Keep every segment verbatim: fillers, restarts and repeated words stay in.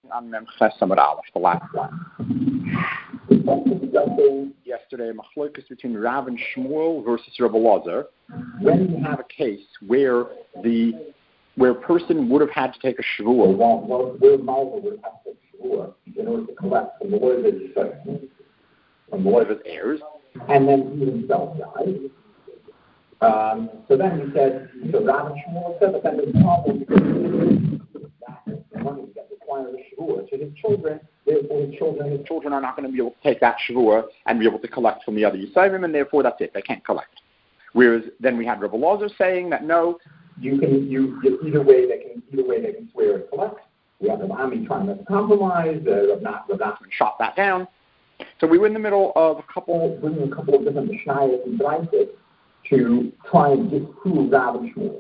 on Mem Ches Amud Aleph, the last one. Yesterday, machlokas between Rav and Shmuel versus Rabbi Elazar. When you have a case where the where a person would have had to take a shvuah, where Malva would have to take a shvuah in order to collect from the Levi's from the Levi's heirs, and then he himself died. Um, so then he said, so Rav and Shmuel said, but then the problem is that the money that requires a shvuah. So his children, therefore his children, his children are not going to be able to take that shvuah and be able to collect from the other Yisayim, and therefore that's it. They can't collect. Whereas then we had Rabbi Elazar saying that no, you can you either way they can either way they can swear and collect. We have Rav Ami trying to compromise. Uh, Rav Nachman shot that down. So we were in the middle of a couple, bringing a couple of different mishnayos and braysos to try and disprove Rav and Shmuel.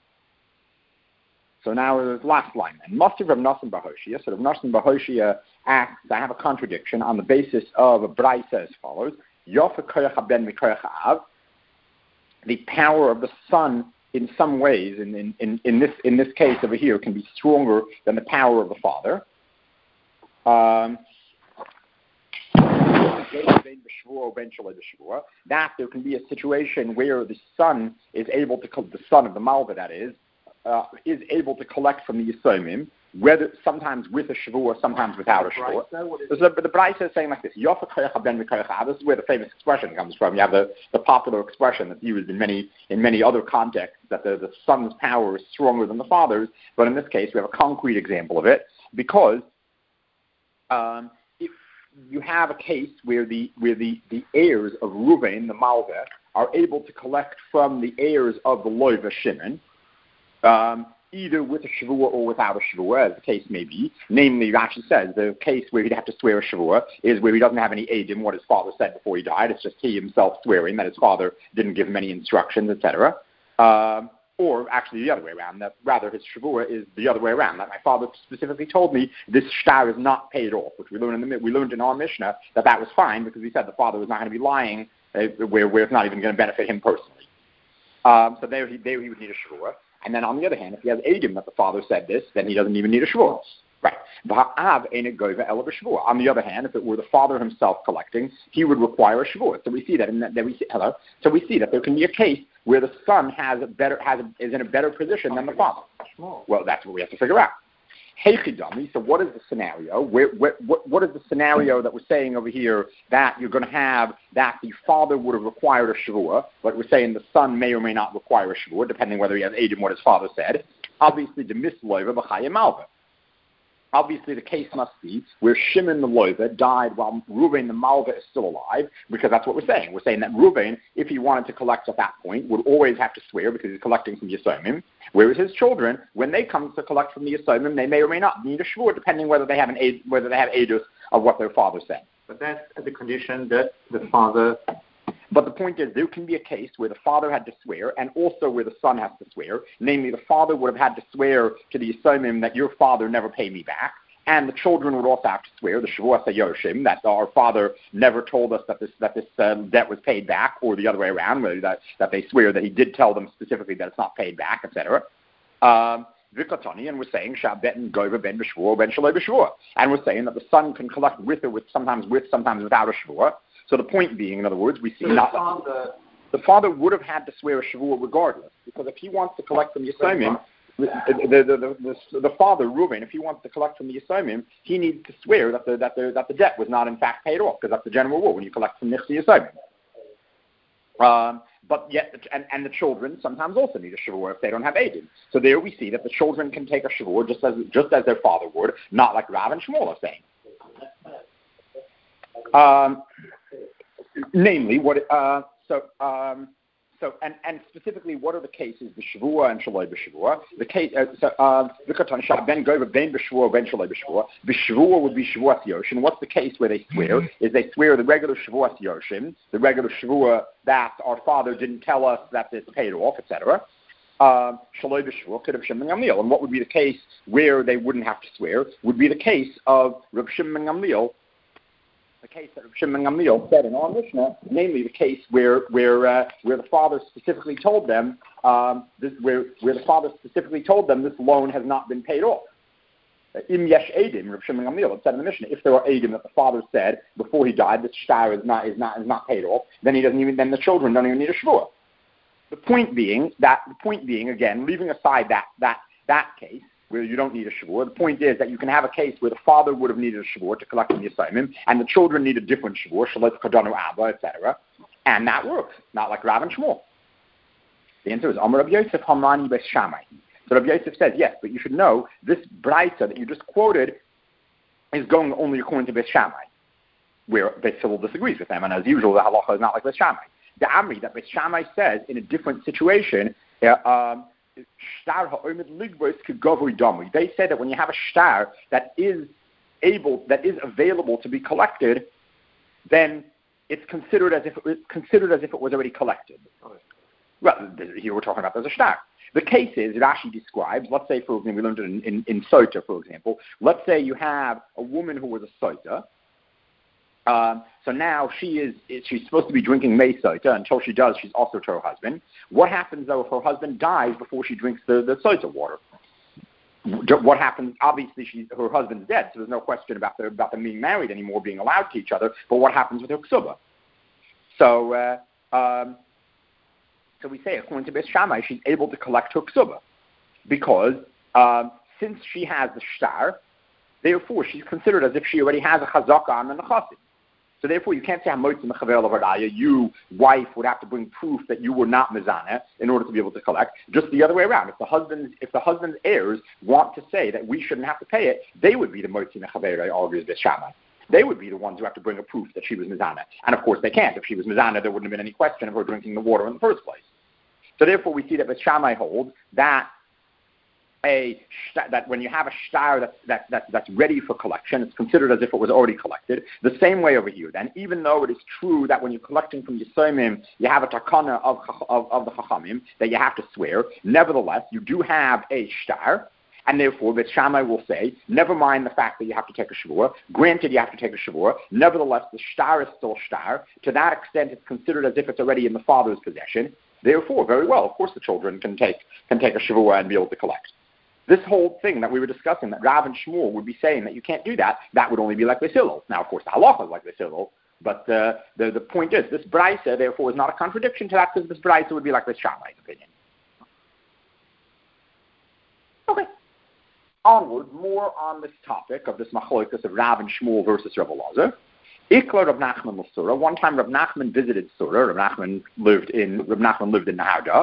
So now the last line then. Must have Rav Nosson bar Hoshea. So Rav Nosson bar Hoshea asks, I have a contradiction on the basis of a brayso as follows: Yofa koyach haben mikoyach av. The power of the son, in some ways, in, in, in, in this in this case over here, can be stronger than the power of the father. Um, that there can be a situation where the son is able to, the son of the Malva, that is, uh, is able to collect from the Yisomim, whether sometimes with a shvuah, sometimes without a shvuah. So the, the brayso is saying like this: Yofa koyach ben mikoyach. This is where the famous expression comes from. You have the, the popular expression that's used in many in many other contexts that the, the son's power is stronger than the father's. But in this case, we have a concrete example of it because um, if you have a case where the where the, the heirs of Ruvain, the Malva, are able to collect from the heirs of the Loiva Shimon, um, either with a shvuah or without a shvuah, as the case may be. Namely, Rashi says the case where he'd have to swear a shvuah is where he doesn't have any eidim, what his father said before he died. It's just he himself swearing that his father didn't give him any instructions, et cetera. Um, or actually the other way around, that rather his shvuah is the other way around, that my father specifically told me this shtar is not paid off, which we learned in the we learned in our Mishnah that that was fine because he said the father was not going to be lying uh, where, where it's not even going to benefit him personally. Um, so there he, there he would need a shvuah. And then on the other hand, if he has eidim that the father said this, then he doesn't even need a shvuah. Right. On the other hand, if it were the father himself collecting, he would require a shvuah. So we see that in that, that we see hello. So we see that there can be a case where the son has a better has a, is in a better position than the father. Well, that's what we have to figure out. Heichidami. So what is the scenario? Where, where, what, what is the scenario that we're saying over here that you're going to have that the father would have required a shvuah, but we're saying the son may or may not require a shvuah, depending whether he has eidim what his father said. Obviously, the misloiva b'chayim malva. Obviously, the case must be where Shimon the Loiva died while Reuven the Malva is still alive, because that's what we're saying. We're saying that Reuven, if he wanted to collect at that point, would always have to swear because he's collecting from Yisomim, whereas his children, when they come to collect from the Yisomim, they may or may not need a shvuah, depending whether they have an aid, whether they have edus of what their father said. But that's at the condition that the father... But the point is, there can be a case where the father had to swear, and also where the son has to swear. Namely, the father would have had to swear to the Yisomim that your father never paid me back, and the children would also have to swear, the Shavuos HaYoshim, that our father never told us that this that this um, debt was paid back, or the other way around, whether that, that they swear that he did tell them specifically that it's not paid back, et cetera. Um, and we're saying Shabbat Gova ben B'Shvuah ben Shaloi B'Shvuah, and we're saying that the son can collect with or with sometimes with sometimes without a Shvuah. So the point being, in other words, we see so not the father, the father would have had to swear a Shavuah regardless, because if he wants to collect from Yisomim, the the, the, the, the, the father Reuven, if he wants to collect from the Yisomim, he needs to swear that the that the that the debt was not in fact paid off, because that's the general rule when you collect from Nichsi Yisomim. Um, but yet, and, and the children sometimes also need a Shavuah if they don't have eidim. So there we see that the children can take a Shavuah just as just as their father would, not like Rav and Shmuel are saying. Um, namely, what uh, so um, so and, and specifically, what are the cases? The Shavua and Shaloi b'Shavua. The case uh, so the Katan Shah ben Gova ben b'Shavua ben Shaloi b'Shavua. B'Shavua would be Shavuot Yoshin. What's the case where they swear? Is they swear the regular Shavuot Yoshin, the regular Shavua that our father didn't tell us that it's paid off, et cetera. Um, Shaloi b'Shavua could have Shimon Gamliel, and what would be the case where they wouldn't have to swear? Would be the case of Reb Shimon Gamliel. The case that Shimon Gamliel said in our Mishnah, namely the case where where uh, where the father specifically told them um, this, where where the father specifically told them this loan has not been paid off. Im yesh edim, Rav Shimon Gamliel, it said in the Mishnah, if there are edim that the father said before he died, this shtar is not is not is not paid off, then he doesn't even then the children don't even need a shvua. The point being that the point being again, leaving aside that that that case where you don't need a shvua, the point is that you can have a case where the father would have needed a shvua to collect from the assignment, and the children need a different shvua, shalit kadanu abba, et cetera, and that works, not like Rav and Shmuel. The answer is Amar Rabbi Yosef Hamani Beis Shammai. So Rabbi Yosef says, yes, but you should know this brayta that you just quoted is going only according to Beis Shammai, where Beis Hillel disagrees with them, and as usual, the halacha is not like Beis Shammai. The Amri that Beis Shammai says in a different situation, uh, um, shtar ha'omid ligbos k'gavui damui. They say that when you have a shtar that is able, that is available to be collected, then it's considered as if it was considered as if it was already collected. Well, here we're talking about there's a shtar. The case is, Rashi describes, let's say, for example, we learned it in, in, in Sota, for example. Let's say you have a woman who was a Sota. Um, so now she is, she's supposed to be drinking Mei Sota. Until she does, she's also to her husband. What happens, though, if her husband dies before she drinks the, the Sota water? What happens? Obviously, she, her husband's dead, so there's no question about, the, about them being married anymore, being allowed to each other. But what happens with her ksuba? So, uh, um, So we say, according to Beis Shammai, she's able to collect her ksuba because um, since she has the shtar, therefore she's considered as if she already has a chazaka on the nechasim. So therefore, you can't say hamotzi mechaver levaraya. You, wife, would have to bring proof that you were not mizana in order to be able to collect. Just the other way around. If the husband, if the husband's heirs want to say that we shouldn't have to pay it, they would be the motzi mechaver, argues Beis Shammai. They would be the ones who have to bring a proof that she was mizana. And of course, they can't. If she was mizana, there wouldn't have been any question of her drinking the water in the first place. So therefore, we see that Beis Shammai holds that a that when you have a shtar that's, that, that, that's ready for collection, it's considered as if it was already collected. The same way over here. Then, even though it is true that when you're collecting from Yisomim, you have a takana of, of, of the Chachamim that you have to swear, nevertheless, you do have a shtar. And therefore, Beis Shammai will say, never mind the fact that you have to take a shavua. Granted, you have to take a shavua. Nevertheless, the shtar is still shtar. To that extent, it's considered as if it's already in the father's possession. Therefore, very well, of course the children can take can take a shavua and be able to collect. This whole thing that we were discussing, that Rav and Shmuel would be saying that you can't do that, that would only be like Beis Hillel. Now, of course, the halacha is like Beis Hillel, but uh, the, the point is, this brayta, therefore, is not a contradiction to that, because this brayta would be like Beis Shammai's opinion. Okay. Onward, more on this topic of this machlokas of Rav and Shmuel versus Rav Elazar. Ikla Rav Nachman l'Sura. One time Rav Nachman visited Sura. Rav Nachman lived in Rav Nachman lived in Naharda.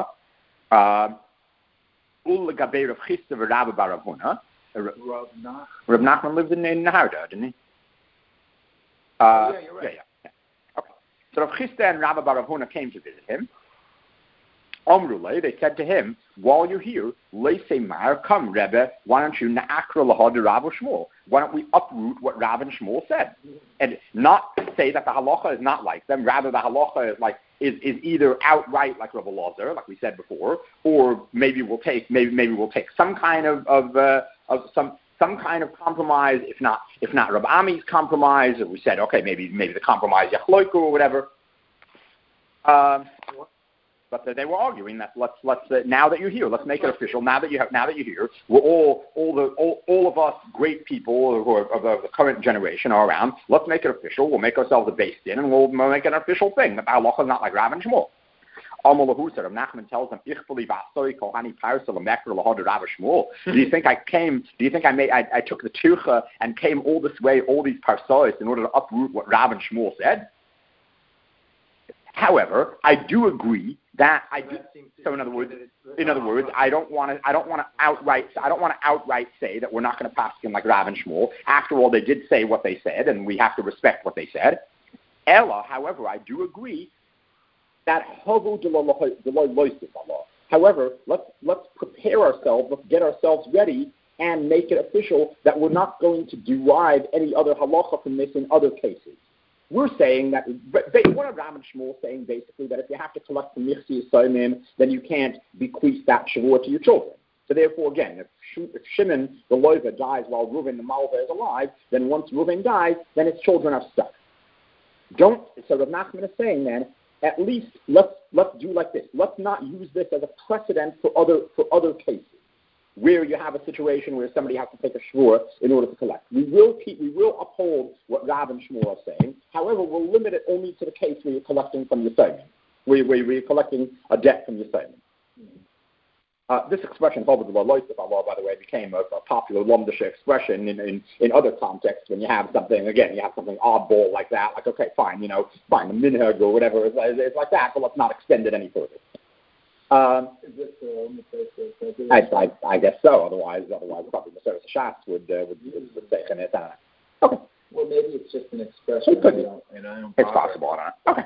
Ul Gabe Rav Chisda v'Rav bar Rav Huna. Rav Nachman lived in, in Naharda, didn't he? Uh, oh, yeah, you're right. Yeah, yeah, yeah. Okay. So Rav Chisda and Rav bar Rav Huna came to visit him. Omrule, they said to him, while you're here, Leisei Mar, come Rebbe, why don't you na'akra lahad Rav Shmuel? Why don't we uproot what Rav and Shmuel said? And not say that the halacha is not like them, rather the halacha is like is, is either outright like Rav Elazar, like we said before, or maybe we'll take maybe maybe we'll take some kind of of, uh, of some some kind of compromise, if not if not Rav Ami's compromise, or we said okay maybe maybe the compromise Yachloiku or whatever. Um, But they were arguing that let's let's uh, now that you're here, let's make it official. Now that you have, now that you're here, we're all all the all, all of us great people who are of the, the current generation are around. Let's make it official. We'll make ourselves a beis din, and we'll make it an official thing. That the halacha is not like Rav and Shmuel. Amalahu said, Nachman tells them, "Ich believe asoi kohani parsel mekra lahad Rav Shmuel." Do you think I came? Do you think I made? I, I took the tucha and came all this way, all these parsois, in order to uproot what Rav and Shmuel said? However, I do agree that I do. So in other words, in other words, I don't want to. I don't want to outright. I don't want to outright say that we're not going to pass him like Rav and Shmuel. After all, they did say what they said, and we have to respect what they said. Ella, however, I do agree that hovu deloy loisis Allah. However, let's let's prepare ourselves. Let's get ourselves ready and make it official that we're not going to derive any other halacha from this in other cases. We're saying that, one of Rav and Shmuel saying basically that if you have to collect from Michsi Yisomim, then you can't bequeath that Shavua to your children. So therefore, again, if, if Shimon, the Loiva, dies while Reuven, the Malva, is alive, then once Reuven dies, then his children are stuck. Don't, so Rav Nachman is saying then, at least let's let's do like this. Let's not use this as a precedent for other for other cases. where you have a situation where somebody has to take a shvur in order to collect. We will keep, we will uphold what Rav and Shmuel are saying. However, we'll limit it only to the case where you're collecting from your Yisayim, where, where, where you're collecting a debt from your Yisayim. Uh, this expression, by the way, became a, a popular Lomdisha expression in, in, in other contexts when you have something, again, you have something oddball like that, like, okay, fine, you know, fine, the minhag or whatever, it's, it's like that, but let's not extend it any further. Um, Is this uh, I, I, I guess so. Otherwise, otherwise, probably the service of shots would uh, would, would, would say it. I don't know. Okay. Well, maybe it's just an expression. It could be. And I don't it's possible. I don't know.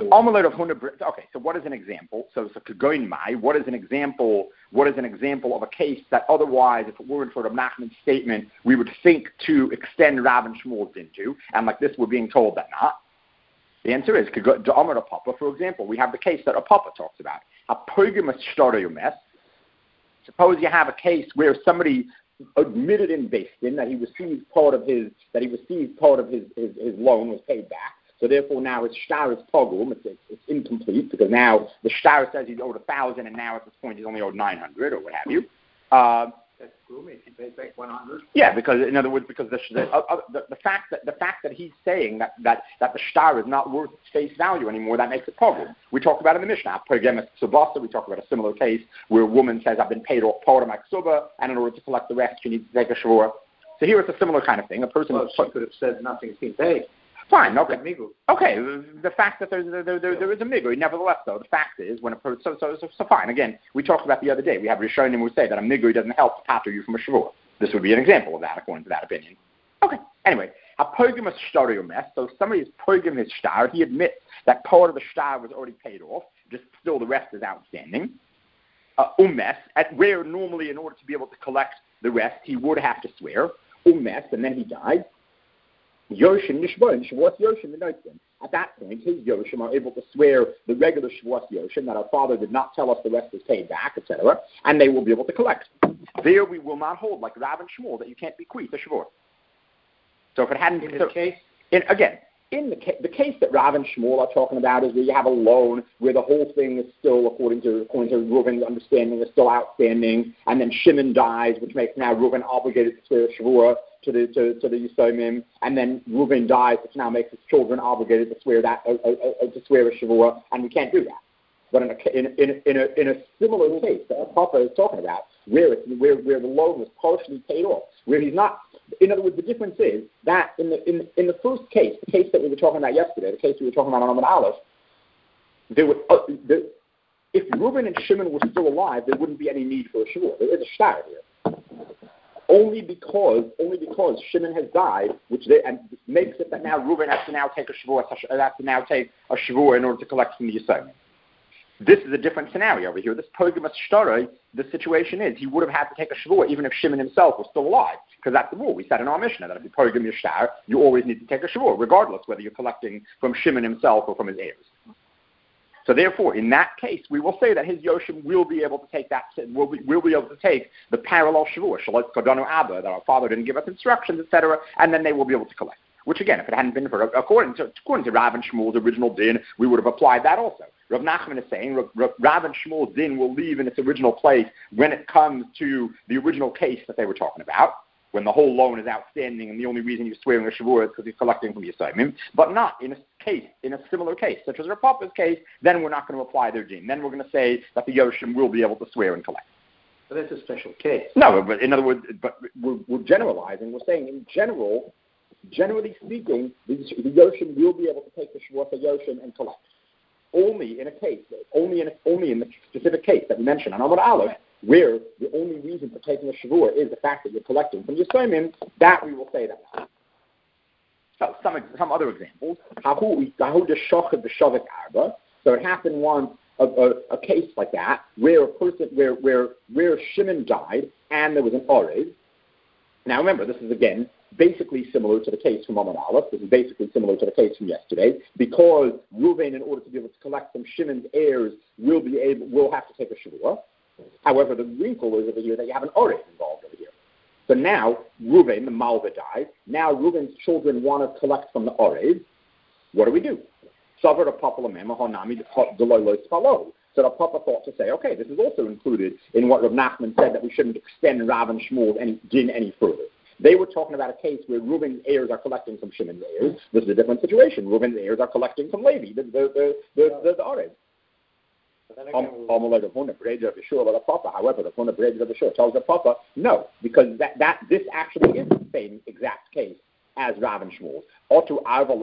Okay. Okay. So, what is an example? So, so Kagoinmai. What is an example? What is an example of a case that otherwise, if it weren't for Rav Nachman's statement, we would think to extend Rav and Shmuel's into, and like this, we're being told that not. The answer is, Papa, for example, we have the case that a Papa talks about. A polygamous mess. Suppose you have a case where somebody admitted in Beis Din that he received part of his that he received part of his, his, his loan was paid back. So therefore now his shtar is pogum, it's, it's, it's incomplete because now the shtar says he owed a thousand and now at this point he's only owed nine hundred or what have you. Uh, That's gloomy. He pays back one hundred. Yeah, because in other words, because the the, uh, the the fact that the fact that he's saying that, that, that the shtar is not worth face value anymore, that makes it problem. We talked about it in the Mishnah. Polygamous subasa. We talked about a similar case where a woman says, "I've been paid off part of my ksuba, and in order to collect the rest, she needs to take a shvur." So here it's a similar kind of thing. A person well, she could have said nothing's been paid. Fine, okay. Okay, the fact that there's, there, there, there, there is a migui, nevertheless, though, the fact is, when a person, so, so, so, so fine, again, we talked about the other day, we have Rishonim who say that a migui doesn't help to pater you from a shavur. This would be an example of that, according to that opinion. Okay, anyway, a polygamous shtar mess, so if somebody is polygamous shtar, he admits that part of the shtar was already paid off, just still the rest is outstanding. Uh, umes, at where normally in order to be able to collect the rest, he would have to swear, umes, and then he died. Yoshim Nishboin, Shavuos Yoshim Minoitzim. At that point, his Yoshim are able to swear the regular Shavuos Yoshim that our father did not tell us the rest is paid back, et cetera, and they will be able to collect. There we will not hold, like Rav and Shmuel, that you can't bequeath a Shavuot. So if it hadn't been... In so, this case? In, again, in the, ca- the case that Rav and Shmuel are talking about is where you have a loan, where the whole thing is still, according to according to Reuven's understanding, is still outstanding, and then Shimon dies, which makes now Reuven obligated to swear a Shavuot to the to, to the Yisomim, and then Reuven dies, which now makes his children obligated to swear that uh, uh, uh, to swear a Shavuot, and we can't do that. But in a in in, in a in a similar case that Papa is talking about, where it's where where the loan was partially paid off, where he's not. In other words, the difference is that in the in in the first case, the case that we were talking about yesterday, the case we were talking about on Amud Aleph, there were uh, there, if Reuven and Shimon were still alive, there wouldn't be any need for a Shavuot. There is a shtar here. Only because, only because Shimon has died, which they, and makes it that now Reuven has to now take a shavur, has to now take a shavur in order to collect from the Yisrael. This is a different scenario over here. This polygamous shtarei, the situation is he would have had to take a shavur even if Shimon himself was still alive, because that's the rule. We said in our Mishnah that if you polygamous shtar, you always need to take a shavur, regardless whether you're collecting from Shimon himself or from his heirs. So therefore, in that case, we will say that his Yoshim will be able to take that, will be, will be able to take the parallel Shavur, Shalat Kodanu Abba, that our father didn't give us instructions, et cetera, and then they will be able to collect. Which again, if it hadn't been for, according to, according to Rav and Shmuel's original din, we would have applied that also. Rav Nachman is saying Rav and Shmuel's din will leave in its original place when it comes to the original case that they were talking about, when the whole loan is outstanding and the only reason you're swearing a shavur is because you're collecting from Yisraelim, but not in a case, in a similar case, such as Rav Papa's case, then we're not going to apply their din. Then we're going to say that the Yoshim will be able to swear and collect. But that's a special case. No, but in other words, but we're, we're generalizing. We're saying in general, generally speaking, the, the Yoshim will be able to take the shavur for Yoshim and collect. Only in a case, only in a, only in the specific case that we mentioned on Amud Aleph, where the only reason for taking a shavur is the fact that you're collecting from Yisraelim, that we will say that. So some some other examples. So it happened once, a, a, a case like that, where a person, where where where Shimon died, and there was an Orez. Now remember, this is again basically similar to the case from Amud Aleph. This is basically similar to the case from yesterday, because Reuven, in order to be able to collect from Shimon's heirs, will be able will have to take a shavur. However, the wrinkle is over here that you have an Orez involved over here. So now, Reuven, the Malva, died. Now Reuven's children want to collect from the Orez. What do we do? So the Papa thought to say, okay, this is also included in what Rav Nachman said, that we shouldn't extend Rav and Shmuel's any din any further. They were talking about a case where Reuben's heirs are collecting from Shimon's heirs. This is a different situation. Reuben's heirs are collecting from Levi, the the the the, the, the Arab. However, the Puna Breda of the Shur tells the Papa, no, because that, that this actually is the same exact case as Rav and Shmuel. Also,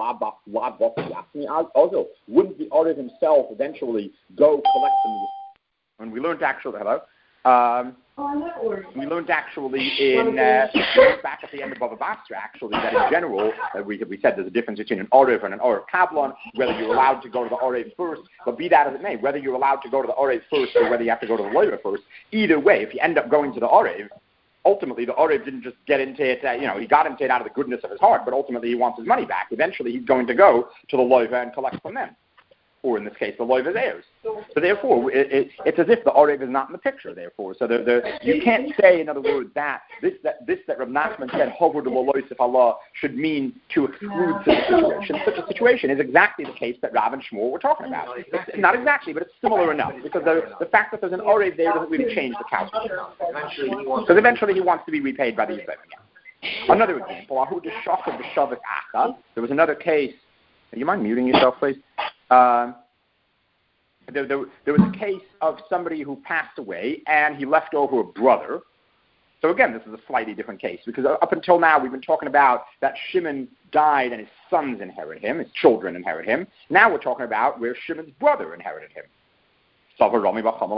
wouldn't the Arab himself eventually go collect from the... And we learned actually, hello? Um, we learned actually in uh, back at the end of Bava Basra actually that in general uh, we we said there's a difference between an Orev and an Orev Kablon, whether you're allowed to go to the Orev first, but be that as it may, whether you're allowed to go to the Orev first or whether you have to go to the Loiva first, either way, if you end up going to the Orev, ultimately the Orev didn't just get into it, uh, you know, he got into it out of the goodness of his heart, but ultimately he wants his money back. Eventually he's going to go to the Loiva and collect from them, or in this case the Loiva's heirs. So therefore, it, it, it's as if the Orev is not in the picture, therefore. So the, the, you can't say, in other words, that this that this that Rav Nachman said, Hover de Loisif Allah, should mean to exclude such a situation. Such a situation is exactly the case that Rav and Shmuel were talking about. It's not exactly, but it's similar enough, because the, the fact that there's an Orev there doesn't really change the calculus. Because eventually he wants to be repaid by the Yisrael again. Another example, Ahu de Shach of the Shavat Acha. There was another case. Do you mind muting yourself, please? Um, There, there, there was a case of somebody who passed away and he left over a brother. So again, this is a slightly different case because up until now we've been talking about that Shimon died and his sons inherit him, his children inherit him. Now we're talking about where Shimon's brother inherited him. So again, Rami Bar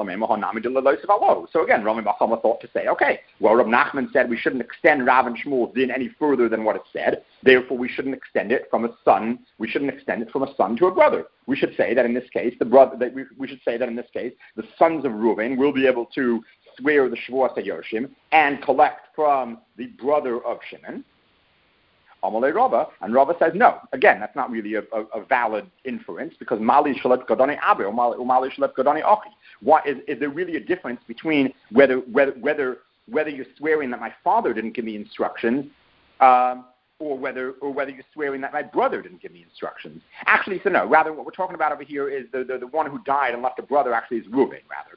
Chama thought to say, okay, well, Rav Nachman said we shouldn't extend Rav and Shmuel's din any further than what it said. Therefore, we shouldn't extend it from a son. We shouldn't extend it from a son to a brother. We should say that in this case, the brother. That we, we should say that in this case, the sons of Reuven will be able to swear the Shavuot Yoshim and collect from the brother of Shimon. Amalei Rava, and Rava says no. Again, that's not really a, a, a valid inference because Mali Shalep Gadani Abe or Mali Shalep Gadani Achi. What is, is there really a difference between whether whether whether whether you're swearing that my father didn't give me instructions, um, or whether or whether you're swearing that my brother didn't give me instructions? Actually, so no. Rather, what we're talking about over here is the the, the one who died and left a brother. Actually, is Reuben rather.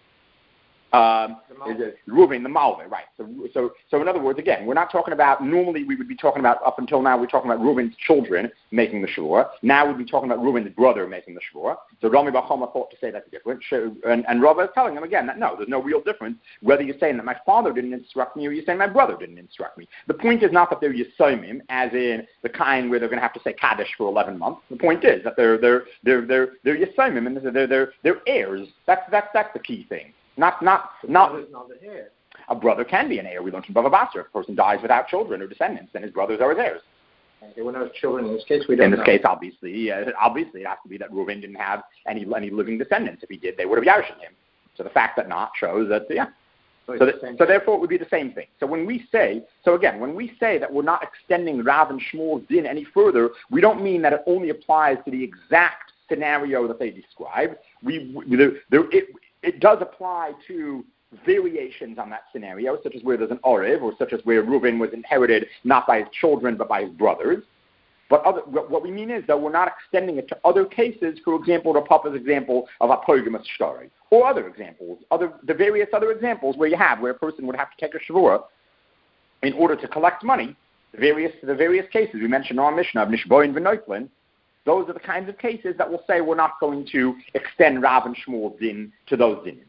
Um, is it Reuven, the Malve, right. So, so, so in other words, again, we're not talking about, normally we would be talking about, up until now, we're talking about Reuven's children making the Shvua. Now we'd be talking about Reuven's brother making the Shvua. So Rami Bar Chama thought to say that's different. And, and Rava is telling them again that no, there's no real difference whether you're saying that my father didn't instruct me or you're saying my brother didn't instruct me. The point is not that they're Yisomim, as in the kind where they're going to have to say Kaddish for eleven months. The point is that they're, they're, they're, they're, they're Yisomim and they're, they're, they're heirs. That's, that's, that's the key thing. Not, not, not. not the heir. A brother can be an heir. We learned from Bava Basra. If a person dies without children or descendants, then his brothers are his heirs. And there were no children in this case. We don't. In this know. case, obviously, uh, obviously, it has to be that Reuven didn't have any any living descendants. If he did, they would have yarshed him. So the fact that not shows that, yeah. So, so, that, so therefore, it would be the same thing. So when we say, so again, when we say that we're not extending Rav and Shmuel's din any further, we don't mean that it only applies to the exact scenario that they describe. We, we there, there, it, it does apply to variations on that scenario, such as where there's an Orev, or such as where Reuven was inherited not by his children but by his brothers. But other, what we mean is, though, we're not extending it to other cases, for example, to Papa's example of a polygamous shari, or other examples, other the various other examples where you have, where a person would have to take a shavua in order to collect money, the various, the various cases we mentioned on Mishnah of Nishboin V'Noitlin. Those are the kinds of cases that will say we're not going to extend Rav and Shmuel's din to those dinim.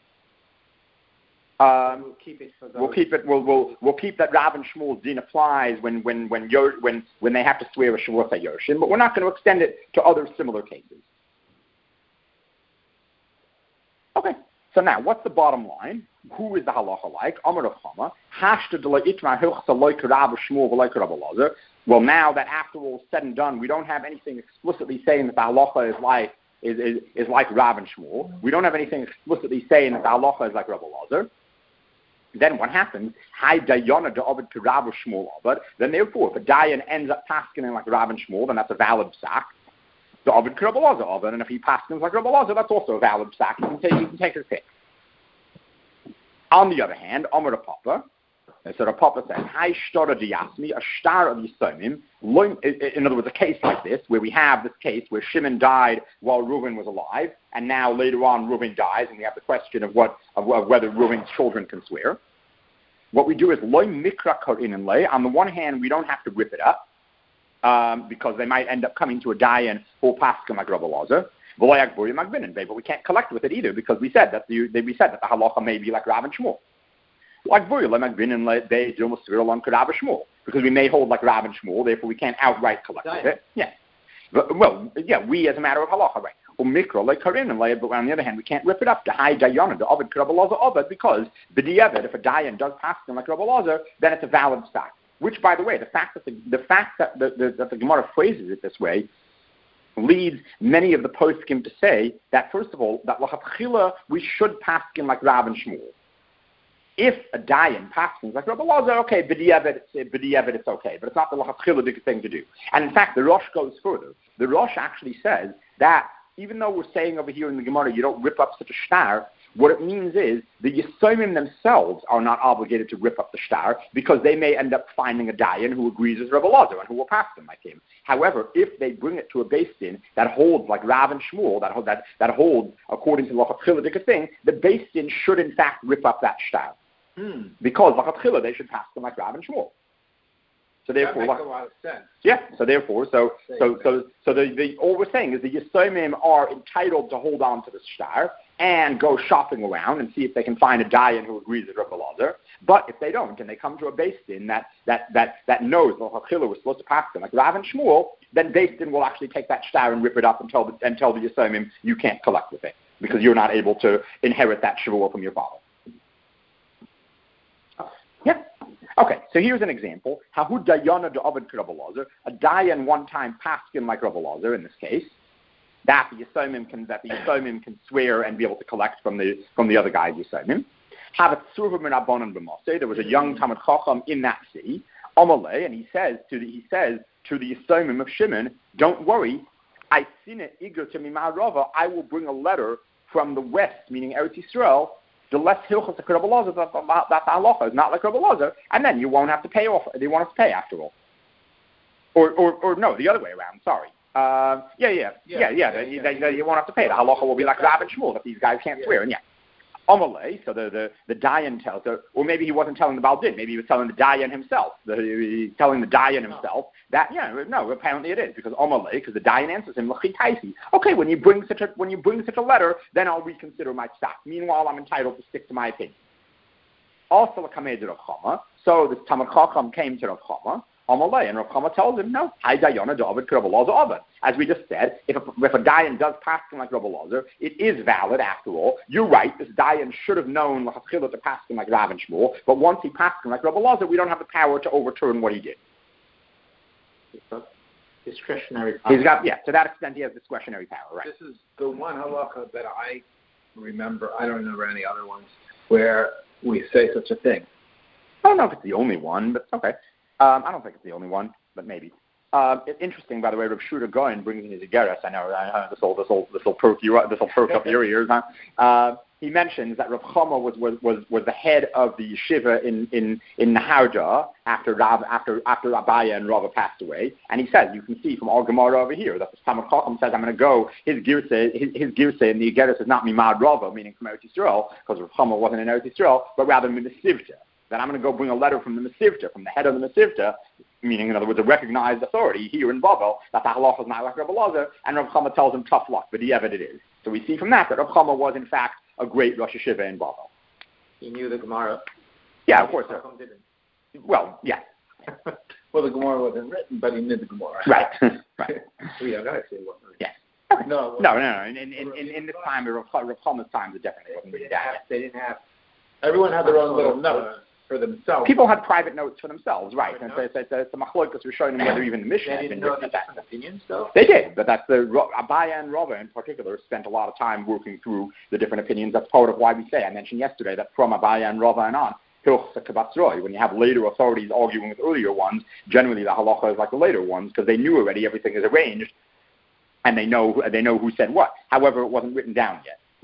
Um, we'll keep it for those. We'll keep it. We'll we'll we'll keep that Rav and Shmuel's din applies when when when Yor, when when they have to swear a Shavuot Yoshim, but we're not going to extend it to other similar cases. Okay. So now, what's the bottom line? Who is the halacha like? Amar Rav Chama, hashta de itma hilchsa loy Rav Shmuel v'loy Rav Elazar. Well, now that after all is said and done, we don't have anything explicitly saying that the halacha is like is, is, is like Rav and Shmuel. We don't have anything explicitly saying that the halacha is like Rav Elazar. Then what happens? Hi dayana de Ovid to Rav Shmuel Ovid. Then therefore, if a dayan ends up paskening like Rav and Shmuel, then that's a valid psak. The Ovid to Rav Elazar Ovid, and if he paskens like Rav Elazar, that's also a valid psak. You can take, you can take his pick. On the other hand, Amar Papa, So the Papa says, "Hai shtora diyasmi, a star of Yisomim." In other words, a case like this, where we have this case where Shimon died while Reuben was alive, and now later on Reuben dies, and we have the question of what of, of whether Reuben's children can swear. What we do is loy mikra karin and lay. On the one hand, we don't have to rip it up um, because they might end up coming to a dayan or paskim like Rabbi Lazar. But we can't collect with it either because we said that the, we said that the halacha may be like Rav and Shmuel. Like because we may hold like Rav and Shmuel, therefore we can't outright collect with it. Yeah. But, well, yeah, we as a matter of halacha, right? Or mikra like karin and lay, but on the other hand, we can't rip it up. The high dayana, the ovid Rabbi Lazar ovid, because b'diavad, if a dayan does pass them like Rabbi Lazar, then it's a valid fact. Which, by the way, the fact that the, the fact that the, the, that the Gemara phrases it this way leads many of the poskim to say that first of all, that lachatchila we should paskin like Rav and Shmuel. If a dayan paskins like Rabbi Lazar, okay, b'diavad it's, b'diavad it's okay, but it's not the lachatchila thing to do. And in fact, the Rosh goes further. The Rosh actually says that even though we're saying over here in the Gemara you don't rip up such a shtar, what it means is the Yisomim themselves are not obligated to rip up the shtar because they may end up finding a dayan who agrees with Rabbi Lazar and who will pass them like him. However, if they bring it to a Beis Din that holds like Rav and Shmuel, that, that, that holds according to the Lachatchila thing, the Beis Din should in fact rip up that shtar. Hmm. Because Lachatchila they should pass them like Rav and Shmuel. So therefore, that makes a lot of sense. Yeah. So therefore, so so so so the, the all we're saying is the Yisomim are entitled to hold on to the shtar and go shopping around and see if they can find a dayan who agrees with Rabbi Lazar. But if they don't, and they come to a Beis Din that that that that knows the Hachila was supposed to pass them like Rav and Shmuel, then Beis Din will actually take that shtar and rip it up and tell the and tell the Yisomim you can't collect with it because you're not able to inherit that shavua from your father. Yeah. Okay, so here's an example. Hahu dayana de Ovid Rabbi Lazar. A dayan one time paskin like Rabbi Lazar in this case. That the Yisomim can that the Yisomim can swear and be able to collect from the from the other guy's Yisomim. Have tzurva min abonon b'maseh. There was a young Talmid Chacham in that city. Amalei, and he says to the he says to the Yisomim of Shimon, don't worry. I seen it eager to me ma'arava. I will bring a letter from the west, meaning Eretz Yisrael. The less hilchos like Rabbi Lazar, that the halacha is not like Rabbi Lazar, and then you won't have to pay off. They won't have to pay after all. Or, or, or no, the other way around. Sorry. Uh, yeah, yeah, yeah, yeah. yeah, yeah, yeah. They, they, you won't have to pay. The halacha will be like Rav and Shmuel that these guys can't yeah. swear. And yeah, Amalei. So the the the dayan tells her, or maybe he wasn't telling the Baldin. Maybe he was telling the dayan himself. The, he, telling the dayan himself that yeah, no, apparently it is because Amalei, because the dayan answers him l'chitaisi. Okay, when you bring such a when you bring such a letter, then I'll reconsider my stock. Meanwhile, I'm entitled to stick to my opinion. Also, the kamed Rav Chama. So this Talmid Chacham came to Rav Chama. Amalei, and Rav Chama tells him, no, Hai Dayana David Rabbi Lazar Ovid. As we just said, if a, if a dayan does pass him like Rabbi Lazar, it is valid after all. You're right, this dayan should have known L'chachila to pass him like Rav and Shmuel, but once he passed him like Rabbi Lazar, we don't have the power to overturn what he did. Discretionary power. He's got, yeah, to that extent he has discretionary power, right? This is the one halacha that I remember, I don't remember any other ones, where we say such a thing. I don't know if it's the only one, but okay. Um, I don't think it's the only one, but maybe. Um, it's interesting, by the way. Rav Shuda Goyen brings in his Igeres. I know uh, this will this will this will perk you this will perk up your ears. Huh? Uh, he mentions that Rav Chama was, was was was the head of the yeshiva in in in Naharda after Rav after after Abaya and Rava passed away, and he says you can see from our Gemara over here that the Talmid Chacham says I'm going to go. His girsa his, his girsa in the Igeres is not Mimad Rava, meaning from Eretz Yisrael, because Rav Chama wasn't in Eretz Yisrael, but rather Minisivta. That I'm going to go bring a letter from the Mesivta, from the head of the Mesivta, meaning, in other words, a recognized authority here in Babel, that the halacha is not like Rabbi Lazar, and Rav Chama tells him tough luck, but yeah, but it is. So we see from that that Rav Chama was, in fact, a great Rosh Hashiva in Babel. He knew the Gemara. Yeah, of course. So. Didn't. Well, yeah. Well, the Gemara wasn't written, but he knew the Gemara. Right, right. Well, yeah, I say what. Yeah. Okay. No, no, no, no. In, in, in, in this time, Rav Chama's time, it definitely wasn't really down. They didn't have. Everyone had their own little notes for themselves. People had private notes for themselves, right? And so it's, it's, it's a machlokas who are showing them whether even the Mishnah had been different at that opinions, though? They did, but that's the Abaya and Rava in particular spent a lot of time working through the different opinions. That's part of why we say, I mentioned yesterday, that from Abaya and Rava and on, when you have later authorities arguing with earlier ones, generally the halacha is like the later ones because they knew already everything is arranged and they know they know who said what. However, it wasn't written down yet.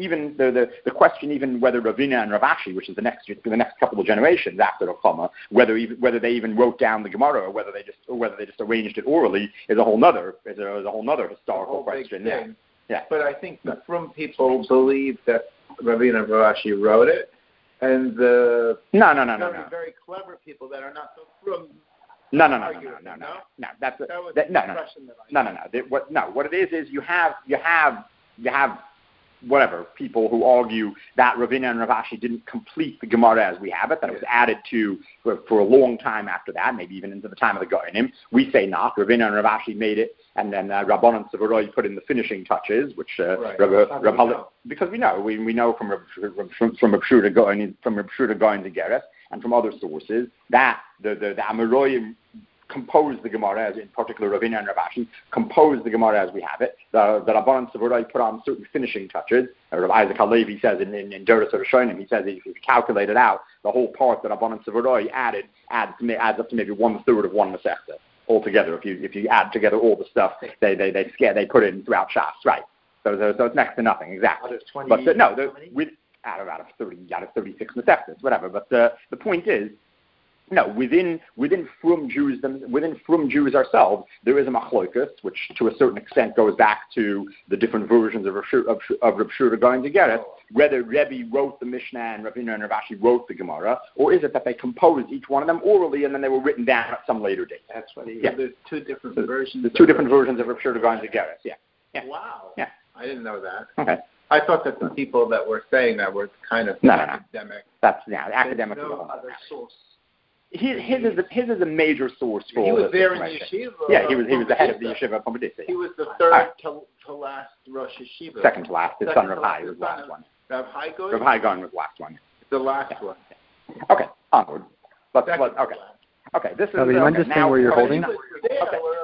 even the, the, the question, even whether Ravina and Rav Ashi, which is the next the next couple of generations after the Chama, whether even, whether they even wrote down the Gemara or whether they just or whether they just arranged it orally is a whole nother is a, is a whole nother historical question. Yeah. yeah. But I think the Frum people believe that Ravina and Rav Ashi wrote it, and the no no no no very, no very clever people that are not so Frum. No, no, no, no, no, no, no, no. That's a, that was that, the no, no, impression that I no, no, no. They, what, no. What it is is you have, you have, you have, whatever people who argue that Ravina and Rav Ashi didn't complete the Gemara as we have it. That it was added to for, for a long time after that, maybe even into the time of the Goinim. We say not. Ravina and Rav Ashi made it, and then uh, Rabbanan Tzavaroi put in the finishing touches, which uh, right. Rav, Rav, Rav, because we know we we know from Rav, from from Rav Shuda Goin from Rav Shuda Goin to Geras and from other sources that the the, the Amoraim composed the Gemara, as in particular Ravina and Rav Ashi, composed the Gemara as we have it. The, the Rabbanan Tzavaroi put on certain finishing touches. Uh, Rav Isaac HaLevi says in, in, in Doros Rishonim, he says if you calculate it out, the whole part that Rabbanan Tzavaroi added adds, adds up to maybe one-third of one Masechta altogether. If you if you add together all the stuff they they they, scare, they put in throughout Shas, right? So, so, so it's next to nothing, exactly. Out of twenty, but the, no, the, with, out of out of thirty, out of thirty-six Masechtas, whatever. But the the point is, no, within within Frum Jews them, within Frum Jews ourselves, there is a machlokas, which to a certain extent goes back to the different versions of Rav Shuda going together. Whether Rebbe wrote the Mishnah and Ravina and Rav Ashi wrote the Gemara, or is it that they composed each one of them orally and then they were written down at some later date? That's what he. Yeah. There's two different so versions. There's two different versions of Rav Shuda going together. Yeah. yeah. Wow. Yeah. I didn't know that. Okay. I thought that the people that were saying that were kind of no, no, no. academic. That's yeah, academic. There's no other source. His, his is a, his is a major source for he all was this there in information. the yeshiva. Yeah, he was he was the head of the yeshiva of Pombedisa. He was the third right. to, to last Rosh Yeshiva. Second to last. His Second son Rav Hai was the last one. Rav Hai Goin? Rav Hai Goin was the last one. The last yeah. one. Okay, onward. Let's, let's, okay. Okay, this is... Uh, would you mind okay, just now, saying where you're okay, holding? He was there okay. where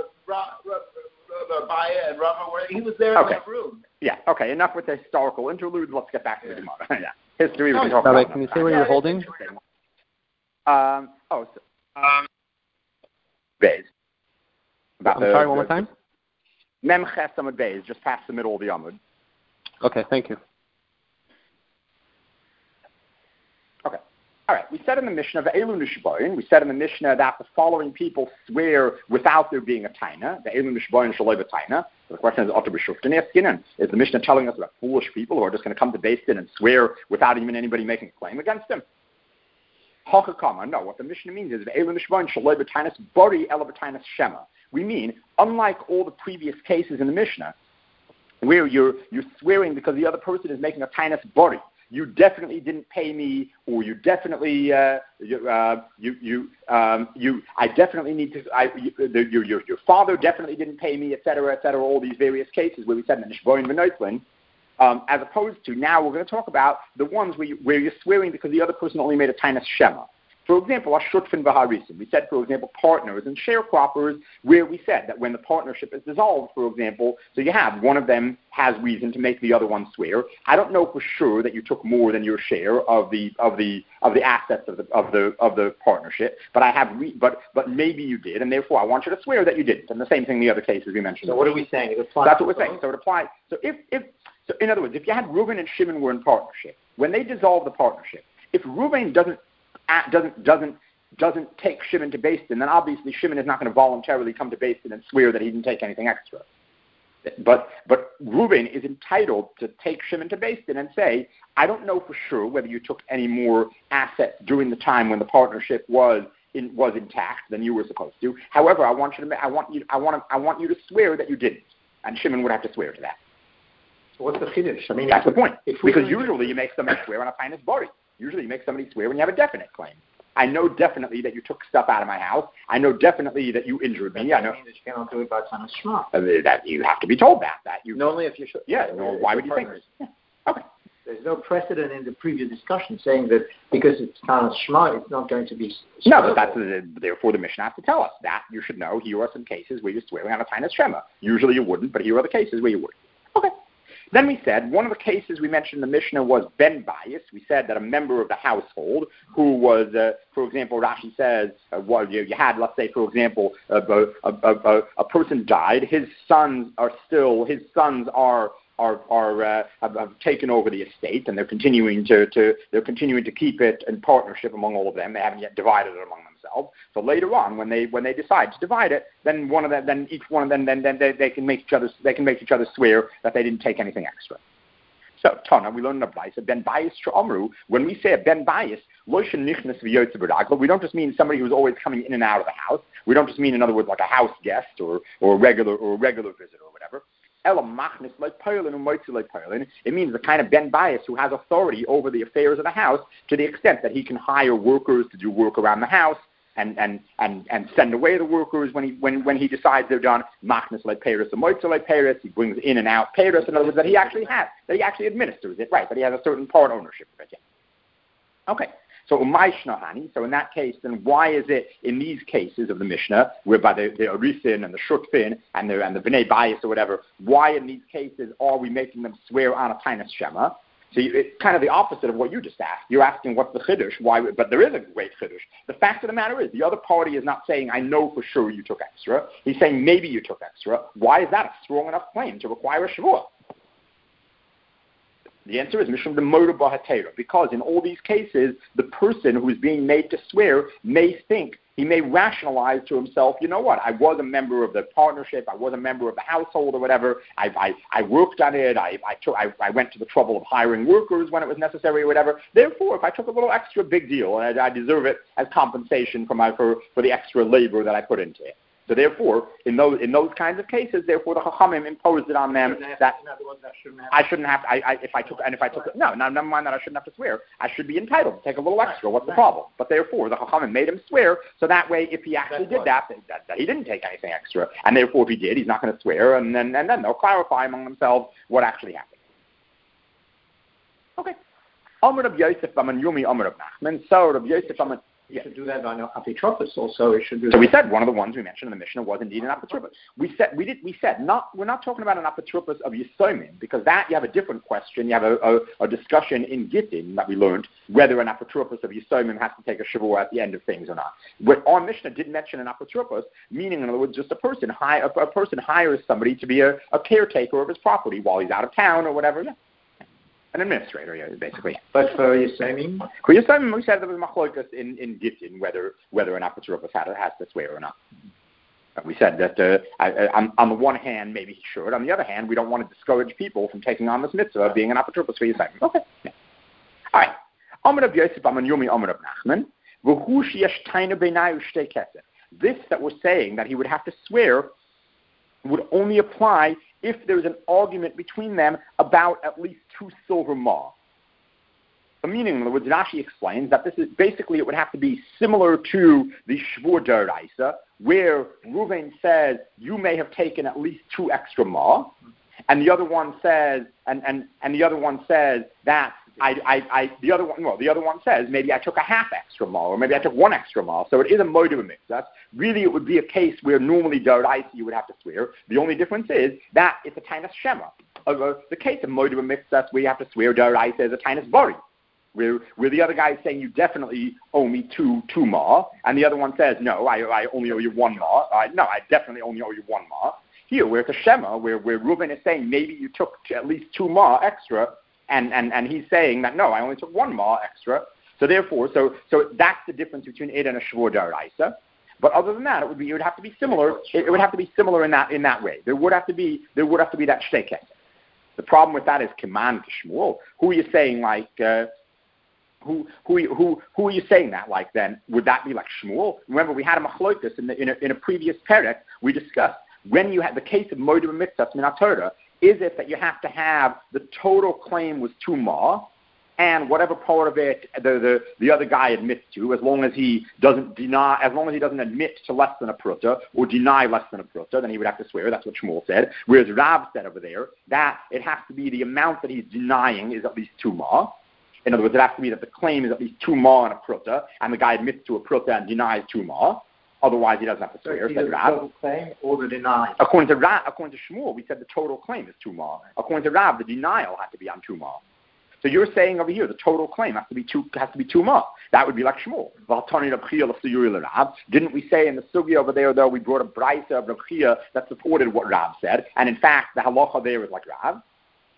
Rabbi and Rama were. He was there okay. in that room. Yeah, okay, enough with the historical interludes. Let's get back to yeah. the Gemara. yeah. History, we can talk Rabbi, about can you say where you're holding? Um, oh, so, um, Beis. About I'm the, sorry, one the, more time? Mem Ches Amud Beis, just past the middle of the Amud. Okay, thank you. Okay. All right. We said in the Mishnah, Ve'elu Nishboin, we said in the Mishnah that the following people swear without there being a taina. Ve'elu Nishboin Shaloi B'taina. So the question is, Otter B'shuftin Eskinan. Is the Mishnah telling us about foolish people who are just going to come to Beis Din and swear without even anybody making a claim against them? Hakakama. No, what the Mishnah means is Ve'elu Nishboin Shaloi B'tainas Bori Ela B'tainas Shema. We mean, unlike all the previous cases in the Mishnah, where you're you're swearing because the other person is making a tainas bori. You definitely didn't pay me, or you definitely, uh, you, uh, you, you, um, you, I definitely need to, I, you, the, your, your, your father definitely didn't pay me, et cetera, et cetera, all these various cases where we said in the Nishboin V'Noitlin, um, as opposed to now we're going to talk about the ones where, you, where you're swearing because the other person only made a tainas shema. For example, Ashutfin V'Harisim. We said, for example, partners and sharecroppers, where we said that when the partnership is dissolved, for example, so you have one of them has reason to make the other one swear. I don't know for sure that you took more than your share of the of the of the assets of the of the of the partnership, but I have re- but but maybe you did, and therefore I want you to swear that you didn't. And the same thing in the other cases we mentioned. So what are we saying? It applies. That's what we're saying. So it applies. So if if so, in other words, if you had Reuben and Shimon were in partnership, when they dissolve the partnership, if Reuben doesn't doesn't doesn't doesn't take Shimon to Beis Din, then obviously Shimon is not going to voluntarily come to Beis Din and swear that he didn't take anything extra. But but Reuben is entitled to take Shimon to Beis Din and say, I don't know for sure whether you took any more assets during the time when the partnership was in, was intact than you were supposed to. However, I want you to I want you I want to, I want you to swear that you didn't, and Shimon would have to swear to that. So what's the chiddush? I mean, that's the point. Because really usually you make somebody swear on a tainas bori. Usually you make somebody swear when you have a definite claim. I know definitely that you took stuff out of my house. I know definitely that you injured me. I know that you cannot do it by time of Shema. Uh, that you have to be told that. That you only if you should. Yeah. No, why would you think? Yeah. Okay. There's no precedent in the previous discussion saying that because it's time of Shema, it's not going to be. No, but that's uh, therefore the Mishnah has to tell us that you should know. Here are some cases where you're swearing on a tainas shema. Usually you wouldn't, but here are the cases where you would. Okay. Then we said one of the cases we mentioned in the Mishnah was Ben Bias. We said that a member of the household who was, uh, for example, Rashi says, uh, well, you, you had, let's say, for example, a, a, a, a, a person died. His sons are still, his sons are are are uh, have, have taken over the estate, and they're continuing to, to they're continuing to keep it in partnership among all of them. They haven't yet divided it among themselves. So later on, when they when they decide to divide it, then one of them, then each one of them, then then they, they can make each other they can make each other swear that they didn't take anything extra. So, Tana, we learned in the Brisa, Ben Bias Amru. When we say a Ben Bias, we don't just mean somebody who's always coming in and out of the house. We don't just mean, in other words, like a house guest or or a regular or a regular visitor or whatever. It means the kind of Ben Bias who has authority over the affairs of the house to the extent that he can hire workers to do work around the house. And, and, and, and send away the workers when he when, when he decides they're done. Machnas like Paris and Moitza like Paris. He brings in and out Paris. In other words, that he actually has, that he actually administers it, right? That he has a certain part ownership of it. Yeah. Okay. So umay shnahani. So in that case, then why is it in these cases of the Mishnah, whereby the the Arisin and the Shutfin and the and the Bnei Bias or whatever, why in these cases are we making them swear on a Tainus Shema? So you, it's kind of the opposite of what you just asked. You're asking what's the chiddush, why? But there is a great chiddush. The fact of the matter is, the other party is not saying, I know for sure you took extra. He's saying, maybe you took extra. Why is that a strong enough claim to require a shavua? The answer is Mishum de Moda Bahatera, because in all these cases, the person who is being made to swear may think, he may rationalize to himself, you know what, I was a member of the partnership, I was a member of the household or whatever, I I, I worked on it, I I, took, I I went to the trouble of hiring workers when it was necessary or whatever. Therefore, if I took a little extra, big deal, and I, I deserve it as compensation for my for, for the extra labor that I put into it. So therefore, in those in those kinds of cases, therefore the Chachamim imposed it on them that I shouldn't have. To, I, I if I took and if I took no, no, never mind that I shouldn't have to swear. I should be entitled to take a little extra. What's the problem? But therefore, the Chachamim made him swear, so that way, if he actually did that, that, that he didn't take anything extra, and therefore, if he did, he's not going to swear, and then and then they'll clarify among themselves what actually happened. Okay. Amr Reb Yosef Baman Yumi Amr Reb Nachman. So Reb Yosef Baman. You should do that on apotropos also. It should do so that. we said one of the ones we mentioned in the Mishnah was indeed an apotropos. We said we did we said not we're not talking about an apotropos of Yisomim, because that you have a different question. You have a, a, a discussion in Gittin that we learned whether an apotropos of Yisomim has to take a shavua at the end of things or not. But our Mishnah did mention an apotropos, meaning in other words just a person hi, a, a person hires somebody to be a, a caretaker of his property while he's out of town or whatever. Yeah. An administrator, yeah, basically. But for Yisomim? For Yisomim, we said there was machlokas in, in Gittin, whether whether an apotropos has, has to swear or not. But we said that uh, I, I, on, on the one hand, maybe he should. On the other hand, we don't want to discourage people from taking on this mitzvah of being an apotropos for Yisomim. Okay. Yeah. All right. Amr Reb Yosef Amar Yumi Amr Reb Nachman. V'hu sheyesh taina beinayu shtei kesef. This that we're saying that he would have to swear would only apply if there's an argument between them about at least two silver ma. The meaning, in other words, Rashi explains that this is basically, it would have to be similar to the Shvur Deraisa, where Reuven says, you may have taken at least two extra ma, and the other one says, and, and, and the other one says that I, I, I, the other one, well, the other one says maybe I took a half extra ma, or maybe I took one extra ma. So it is a moed mix. That's really, it would be a case where normally deraisa you would have to swear. The only difference is that it's a tainus shema. Uh, the case of moed mix, that's where you have to swear deraisa is a tainus bari, where where the other guy is saying you definitely owe me two two ma, and the other one says no, I I only owe you one ma. Uh, no, I definitely only owe you one ma. Here, where it's a shema, where where Reuben is saying maybe you took at least two ma extra. And, and and he's saying that, no, I only took one ma extra. So therefore, so so that's the difference between it and a shvur deraisa. But other than that, it would be it would have to be similar. It, it would have to be similar in that in that way. There would have to be there would have to be that shtei kesef. The problem with that is Kiman Kishmuel. Who are you saying like? Uh, who who who who are you saying that like? Then would that be like Shmuel? Remember, we had a machlokas in the in a, in a previous perek. We discussed when you had the case of moed mitzvah minat Torah. Is it that you have to have the total claim was two ma, and whatever part of it the, the, the other guy admits to, as long as he doesn't deny, as long as he doesn't admit to less than a pruta or deny less than a pruta, then he would have to swear. That's what Shmuel said. Whereas Rav said over there that it has to be the amount that he's denying is at least two ma. In other words, it has to be that the claim is at least two ma and a pruta, and the guy admits to a pruta and denies two ma. Otherwise, he doesn't have to swear. So either the total claim or the denial. According to Rav, according to Shmuel, we said the total claim is two ma. According to Rav, the denial had to be on two ma. So you're saying over here the total claim has to be two has to be two ma. That would be like Shmuel. Didn't we say in the sugi over there though we brought a brayta of Reb Chia that supported what Rav said, and in fact the halacha there is like Rav.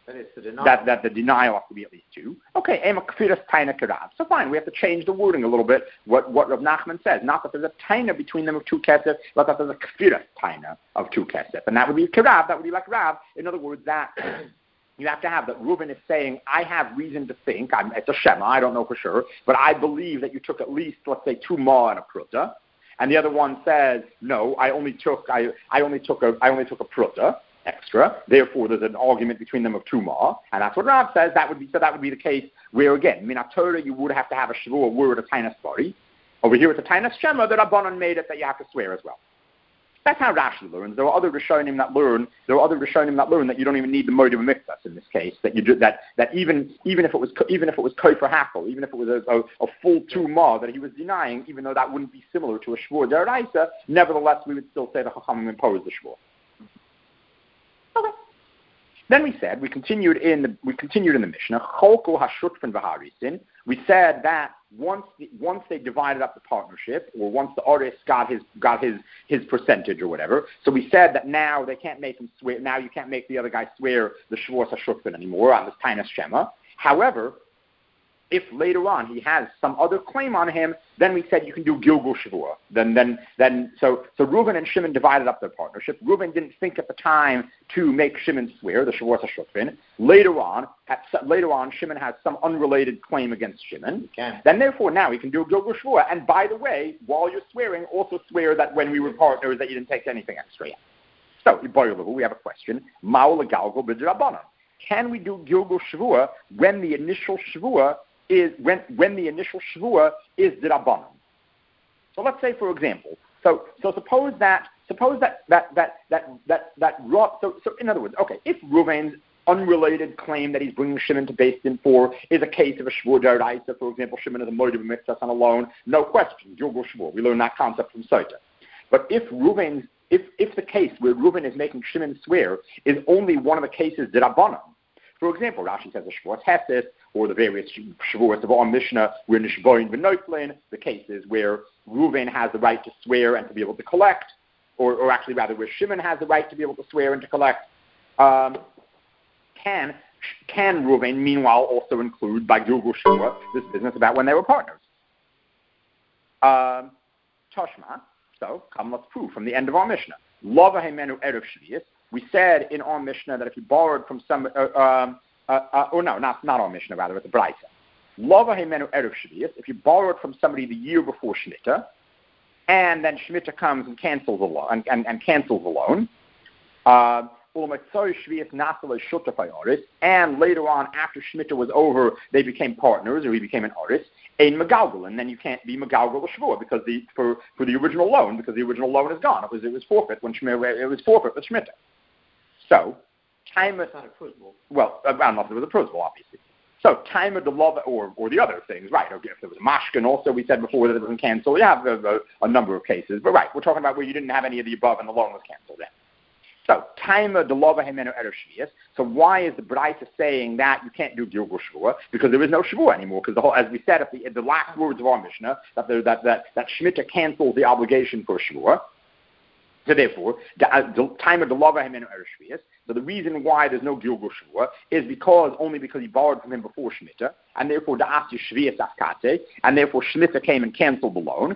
That is the denial. That, that the denial has to be at least two. Okay, ema kfiras taina kerav. So fine, we have to change the wording a little bit. What what Rav Nachman says, not that there's a taina between them of two kesef, but that there's a kfiras taina of two kesef, and that would be kerav. That would be like Rav. In other words, that you have to have that Reuben is saying, I have reason to think. I'm, it's a shema. I don't know for sure, but I believe that you took at least, let's say, two ma and a pruta. And the other one says, no, I only took I, I only took a I only took a pruta extra. Therefore, there's an argument between them of two ma, and that's what Rav says. That would be so. That would be the case where again, Minat Torah, you would have to have a shavua word of tainas bari. Over here, it's a tainas shema that Rabbanan made it that you have to swear as well. That's how Rashi learns. There are other Rishonim that learn. There are other Rishonim that learn that you don't even need the moed of a mikvah in this case. That you do that. That even even if it was even if it was kofer hakel, even if it was a, a, a full two ma that he was denying, even though that wouldn't be similar to a shvur deraisa, nevertheless we would still say the Chachamim imposed the shvur. Okay. Then we said we continued in the we continued in the Mishnah. Cholko hashutfin v'harisin. We said that once the, once they divided up the partnership, or once the artist got his got his his percentage or whatever. So we said that now they can't make him swear. Now you can't make the other guy swear the shvuas hashutfin anymore on this tainas shema. However, if later on he has some other claim on him, then we said you can do Gilgul Shavua. Then, then, then, so, so Reuven and Shimon divided up their partnership. Reuven didn't think at the time to make Shimon swear the Shavuos HaShutfin. Later on, at, later on, Shimon has some unrelated claim against Shimon. Okay. Then, therefore, now he can do Gilgul Shavua. And by the way, while you're swearing, also swear that when we were partners, that you didn't take anything extra. So, we have a question. Ma'ul Galgul B'Drabanan. Can we do Gilgul Shavua when the initial Shavua is when when the initial shvua is d'Rabbanan? So let's say, for example, so so suppose that suppose that that that that that that so so in other words, okay, if Reuven's unrelated claim that he's bringing Shimon to Beis Din for is a case of a shvur d'Oraisa, for example, Shimon is a moed of a mitzvah on a loan, no question, Gilgul Shavua. We learn that concept from Sota. But if Reuven's if if the case where Reuven is making Shimon swear is only one of the cases d'Rabbanan, for example, Rashi says the Shavuos Hesed, or the various Shavuos of our Mishnah, where Nishboin v'Noiflin, the cases where Reuven has the right to swear and to be able to collect, or, or actually rather where Shimon has the right to be able to swear and to collect, um, can can Reuven meanwhile also include by Gilgul Shavua this business about when they were partners? Um, Toshma, so come let's prove from the end of our Mishnah. Lava Hemenu Erev Shvius. We said in our Mishnah that if you borrowed from some, uh, um, uh, uh, or no, not not our Mishnah, rather, it's a Braisa. Lava Hemenu Erev Shvius, if you borrowed from somebody the year before Shemitah, and then Shemitah comes and cancels the loan, and, and, and cancels the loan, uh, and later on, after Shemitah was over, they became partners, or he became an artist, ein megalgal, and then you can't be megalgal l'shvua because the for, for the original loan, because the original loan is gone. It was it was forfeit when Shemitah, it was forfeit with Shemitah. So, time it's not a principle. Well, I don't know if there was a principle, obviously. So, time of the love, or or the other things, right? Okay, if there was a mashkin, also we said before that it wasn't canceled. You have a, a, a number of cases, but right, we're talking about where you didn't have any of the above and the loan was canceled. Then. So, time of the love hemenu erev shvius. So, why is the Braisa saying that you can't do Gilgul Shavua? Because there is no Shavua anymore. Because the whole, as we said at the, at the last words of our Mishnah, that there, that that that Shemitah cancels the obligation for Shavua. So therefore, the, uh, the time of the lava hemenu erev shvius. So the reason why there's no Gilgul Shavua is because only because he borrowed from him before Shemitah, and therefore the asyu shvius askate, and therefore Shemitah came and canceled the loan.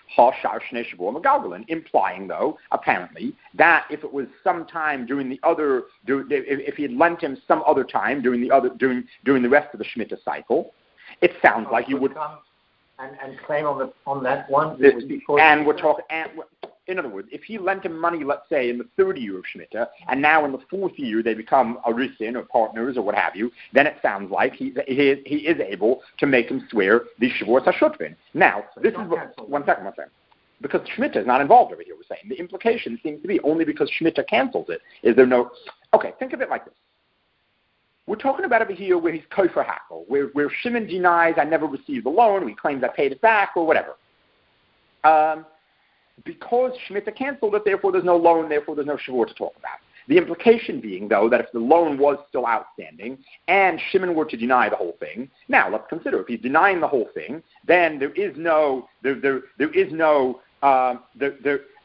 Implying, though, apparently, that if it was sometime during the other, if he had lent him some other time during the other during during the rest of the Shemitah cycle, it sounds like you would come and, and claim on the on that one. This, and we're talking. And, in other words, if he lent him money, let's say, in the third year of Shemitah, and now in the fourth year they become arisin or partners or what have you, then it sounds like he he, he is able to make him swear the Shavuos HaShutfin. Now, so this is what, one second, one second. Because Shemitah is not involved over here, we're saying. The implication seems to be only because Shemitah cancels it. Is there no... Okay, think of it like this. We're talking about over here where he's kofer hakel, where, where Shimon denies I never received the loan, or he claims I paid it back, or whatever. Um... Because Shemitah canceled it, therefore there's no loan, therefore there's no Shavur to talk about. The implication being, though, that if the loan was still outstanding and Shimon were to deny the whole thing, now let's consider if he's denying the whole thing, then there is no, there, there, there is no, um, there, there,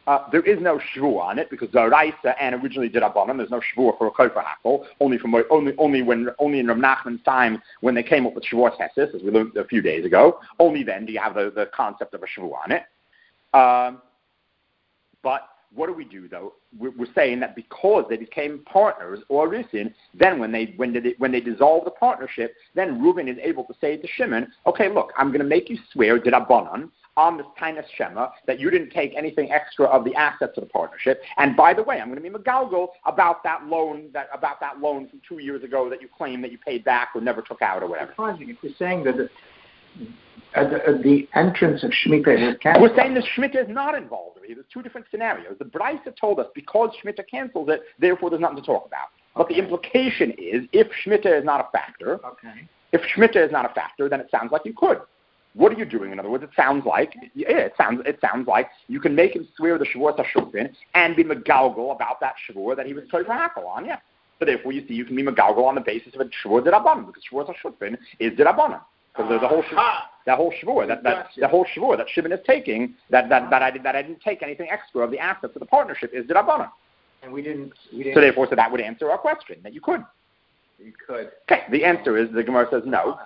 Uh, there is no shvur on it because Zoraisa and originally did Rabbanan. There's no shvur for a kofer hakol. Only from only only when only in Rav Nachman's time when they came up with shvur tesis, as we learned a few days ago. Only then do you have the, the concept of a shvur on it. Um, but what do we do though? We're, we're saying that because they became partners or risin, then when they when they when they dissolve the partnership, then Reuben is able to say to Shimon, okay, look, I'm going to make you swear D'Rabbanan on this Tainus Shema that you didn't take anything extra of the assets of the partnership, and by the way, I'm going to be Megalgal about that loan that about that loan from two years ago that you claim that you paid back or never took out or whatever. Surprising if we're saying that the, at the, at the entrance of Shemitah is canceled. We're saying that Shemitah is not involved. There's two different scenarios. The Brisa told us because Shemitah cancels it, therefore there's nothing to talk about. But the implication is if Shemitah is not a factor, okay. if Shemitah is not a factor, then it sounds like you could. What are you doing? In other words, it sounds like yeah, it sounds it sounds like you can make him swear the Shavuot HaShofin and be megalgal about that Shavuot that he was told for Hakol on. Yeah. So therefore, you see, you can be megalgal on the basis of a Shavuot D'Rabbanan because Shavuot HaShofin is D'Rabbanan because there's a whole that whole Shavuot that that the whole Shavuot that Shimon is taking that that that I did that I didn't take anything extra of the assets of the partnership is D'Rabbanan. And we didn't, we didn't. So therefore, so that would answer our question that you could. You could. Okay, the answer is, the Gemara says no.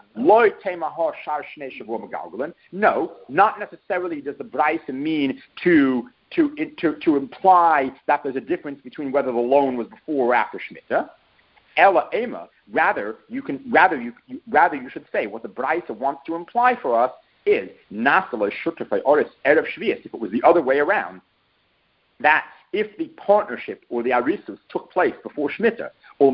No, not necessarily does the Brisa mean to, to, to, to imply that there's a difference between whether the loan was before or after Shemitah. Ella Ema, rather, you can, rather, you, you, rather you should say what the Brisa wants to imply for us is, Nasala Shutafai Oris Erev Shvius, if it was the other way around, that if the partnership or the Arisus took place before Shemitah, or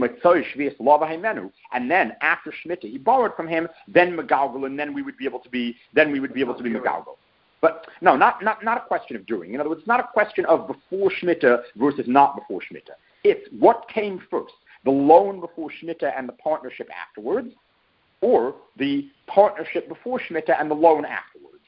and then after Shemitah he borrowed from him, then Megalgal, and then we would be able to be then we would be able to be Megalgal. But no, not not not a question of doing. In other words, it's not a question of before Shemitah versus not before Shemitah. It's what came first, the loan before Shemitah and the partnership afterwards, or the partnership before Shemitah and the loan afterwards.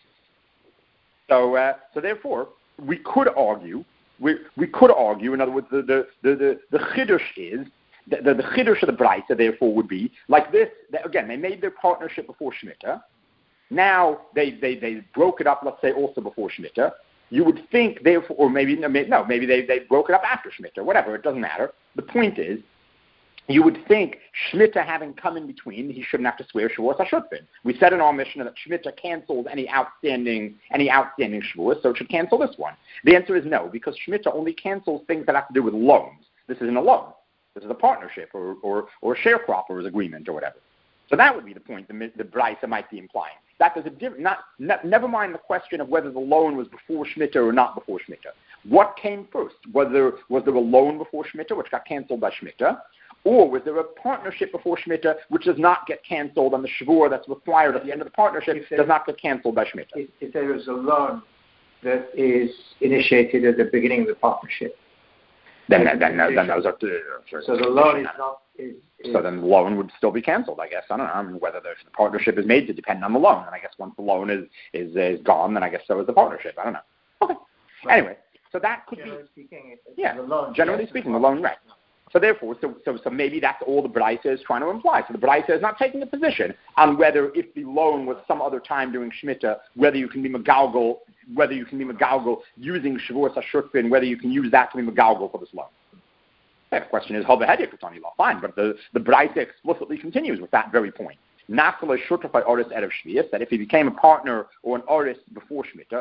So uh, so therefore, we could argue. We we could argue, in other words, the the the the, the chiddush is the the, the chiddush of the Brisa, therefore, would be like this. That, again, they made their partnership before Shemitah. Now they, they, they broke it up. Let's say also before Shemitah. You would think, therefore, or maybe no, maybe they they broke it up after Shemitah. Whatever, it doesn't matter. The point is, you would think Shemitah having come in between, he shouldn't have to swear Shavuos HaShutfin. We said in our Mishnah that Shemitah cancels any outstanding any outstanding Shavuos, so it should cancel this one. The answer is no, because Shemitah only cancels things that have to do with loans. This isn't a loan. This is a partnership or or, or a sharecropper's agreement or whatever. So that would be the point the, the Brisa might be implying. That there's a diff- not, not never mind the question of whether the loan was before Shemitah or not before Shemitah. What came first? Was there was there a loan before Shemitah which got canceled by Shemitah? Or was there a partnership before Shemitah which does not get canceled on the Shavur that's required at the end of the partnership does not get canceled by Shemitah? If, if there is a loan that is initiated at the beginning of the partnership, then then, then, then those are two. So the loan is not. Is, is so then the loan would still be canceled, I guess. I don't know. I mean, whether the partnership is made to depend on the loan, and I guess once the loan is is, is gone, then I guess so is the partnership. I don't know. Okay. Right. Anyway, so that could generally be. Speaking, it's yeah. The loan, generally yes, speaking, the loan, right. So therefore, so, so so maybe that's all the Brisa is trying to imply. So the Brisa is not taking a position on whether if the loan was some other time during Shemitah, whether you can be Megalgal, whether you can be Megalgal using Shavuos HaShutfin, whether you can use that to be Megalgal for this loan. Okay, the question is, fine, but the, the Brisa explicitly continues with that very point. That if he became a partner or an artist before Shemitah,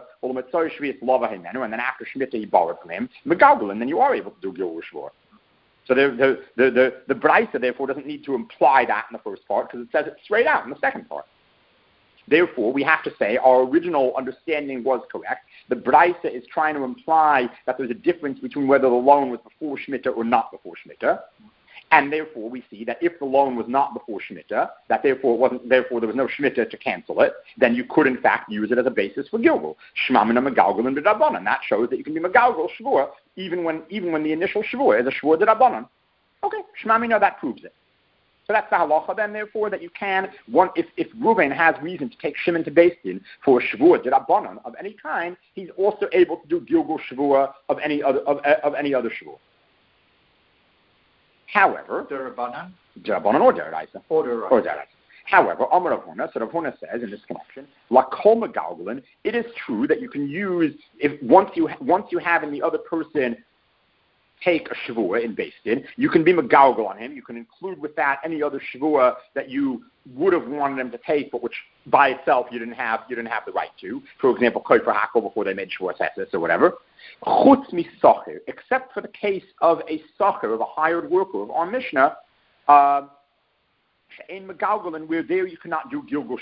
and then after Shemitah he borrowed from him, Megalgal, and then you are able to do Gilur Shvur. So the the the the, the Brisa therefore doesn't need to imply that in the first part because it says it straight out in the second part. Therefore, we have to say our original understanding was correct. The Brisa is trying to imply that there's a difference between whether the loan was before Shemitah or not before Shemitah. And therefore, we see that if the loan was not before Shemitah, that therefore it wasn't, therefore there was no Shemitah to cancel it, then you could in fact use it as a basis for Gilgul. Shmamina Megalgal and D'Rabbanan. That shows that you can be Megalgal Shavua even when even when the initial Shavua is a Shavua D'Rabbanan. Okay, Shmamina, that proves it. So that's the halacha then, therefore, that you can, one, if, if Reuven has reason to take Shimon to Beis Din for a Shavua D'Rabbanan of any kind, he's also able to do Gilgul Shavua of any other of, of any other Shavua. However, D'Rabbanan, D'Rabbanan or D'Oraisa. Or D'Oraisa. Or D'Oraisa. However, Amar Rav Huna, so Rav Huna says in this connection, La Kol Megalgalin, it is true that you can use, if once you once you have in the other person take a shavua in Beis Din, you can be megalgal on him. You can include with that any other shavua that you would have wanted him to take, but which by itself you didn't have you didn't have the right to. For example, kofer hakel before they made shavua tesis or whatever. Chutz mi socher, except for the case of a socher, of a hired worker of our Mishnah, uh, in megalgalin, where there you cannot do gilgal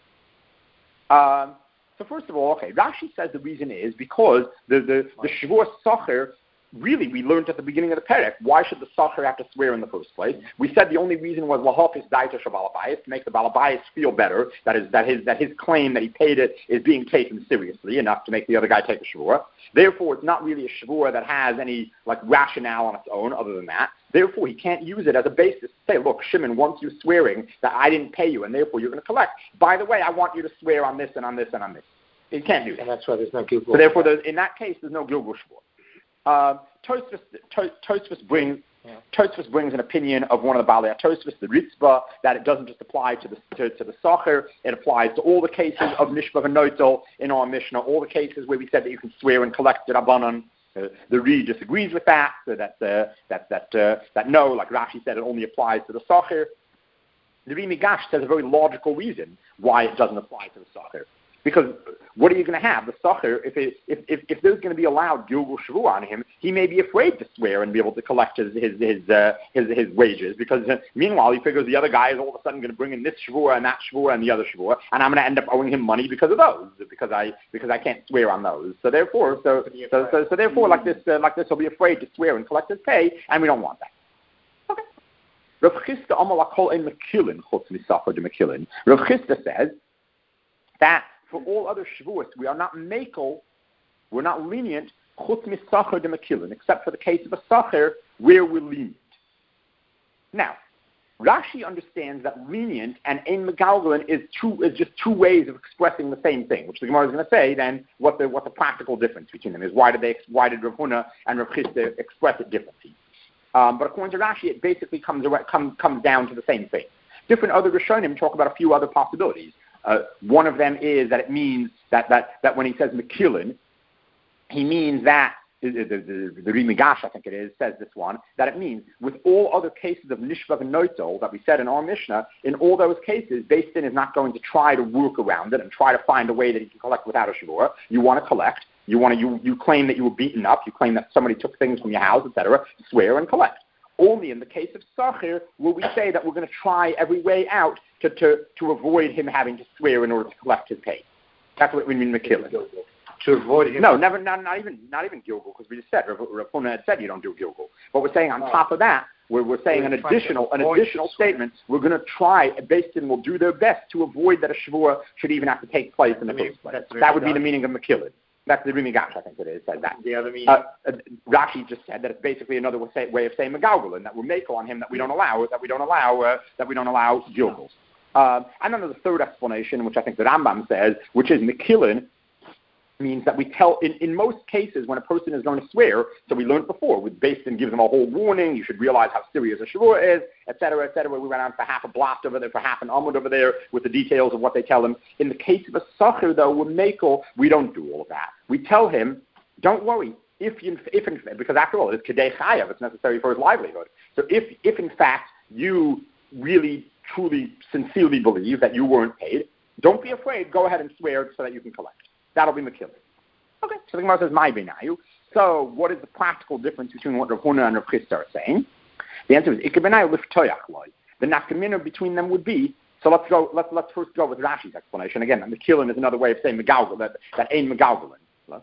shavua. Um, so first of all, okay, Rashi says the reason is because the the the shavua socher. Really, we learned at the beginning of the perek, why should the sacher have to swear in the first place? We said the only reason was lahofis daita shabalabayis, to make the balabayis feel better, that is, that his that his claim that he paid it is being taken seriously enough to make the other guy take a shavua. Therefore, it's not really a shavua that has any like rationale on its own other than that. Therefore, he can't use it as a basis to say, look, Shimon wants you swearing that I didn't pay you, and therefore you're going to collect. By the way, I want you to swear on this and on this and on this. He can't do that. And that's why there's no gilgal. So therefore, in that case, there's no gilgal shavua. Uh, Tosfos, Tosfos brings yeah. Tosfos brings an opinion of one of the Balei Tosfos, the Ritzba, that it doesn't just apply to the to, to the Sacher, it applies to all the cases of Nishba and Noitel in our Mishnah, all the cases where we said that you can swear and collect the Rabbanon. Uh, the Re disagrees with that, so that uh, that that uh, that no, like Rashi said, it only applies to the Sacher. The Ri Migash says a very logical reason why it doesn't apply to the Sacher. Because what are you going to have? The sacher, if, it, if if if there's going to be allowed gilgal shavua on him, he may be afraid to swear and be able to collect his his his uh, his, his wages. Because uh, meanwhile, he figures the other guy is all of a sudden going to bring in this shavua and that shavua and the other shavua, and I'm going to end up owing him money because of those, because I because I can't swear on those. So therefore, so so so, so therefore, like this uh, like this, he'll be afraid to swear and collect his pay, and we don't want that. Okay. Rav Chisda Amar Lakol Ein Mekilin Chutz Misacher de Mekilin. Rav Chisda says that for all other shavuos, we are not makel, we're not lenient, chutz misacher de mekilin, except for the case of a sacher where we're lenient. Now, Rashi understands that lenient and ein megalgalin is two is just two ways of expressing the same thing, which the Gemara is going to say then what the what the practical difference between them is. Why did they why did Rav Huna and Rav Chisda express it differently? Um, but according to Rashi, it basically comes comes comes down to the same thing. Different other Rishonim talk about a few other possibilities. Uh, one of them is that it means that, that, that when he says Mekilin, he means that, the, the, the, the Ri Migash, I think it is, says this one, that it means with all other cases of Nishba and Noitel that we said in our Mishnah, in all those cases, Beis Din is not going to try to work around it and try to find a way that he can collect without a shavua. You want to collect. You want to, you, you claim that you were beaten up. You claim that somebody took things from your house, et cetera. Swear and collect. Only in the case of Sacher will we say that we're going to try every way out to, to, to avoid him having to swear in order to collect his pay. That's what we mean Mekilin. To avoid him? No, never, not, not even not even Gilgal, because we just said, Rav Huna had said you don't do Gilgal. But we're saying on oh. top of that, we're, we're saying we're an additional an additional statement. We're going to try, Beis Din will do their best to avoid that a shavua should even have to take place in the first place. That would be the meaning of Mekilin. That's the Ri Migash, I think it is, says that. The other meaning? Uh, uh, Rashi just said that it's basically another way of saying megalgalin, that we're makel on him, that we don't allow, that we don't allow, uh, that we don't allow gilgals. Uh, and then there's a third explanation, which I think the Rambam says, which is Mekilin means that we tell, in, in most cases, when a person is going to swear, so we learned before, with Beis Din gives them a whole warning, you should realize how serious a shavua is, et cetera, et cetera. We went on for half a blot over there, for half an amud over there, with the details of what they tell him. In the case of a sacher, though, with mekel, we don't do all of that. We tell him, don't worry, if, you, if in, because after all, it's kedei chayav, it's necessary for his livelihood. So if, if in fact, you really, truly, sincerely believe that you weren't paid, don't be afraid, go ahead and swear so that you can collect. That'll be Mekilin. Okay, so the Gemara says, my benayu. So what is the practical difference between what Rav Huna and Rav Chisda are saying? The answer is, Ike benayu liftoyach loy. The nafkamina between them would be, so let's go, let's, let's first go with Rashi's explanation. Again, Mekilin is another way of saying megalgal, that, that ain't megalgalin.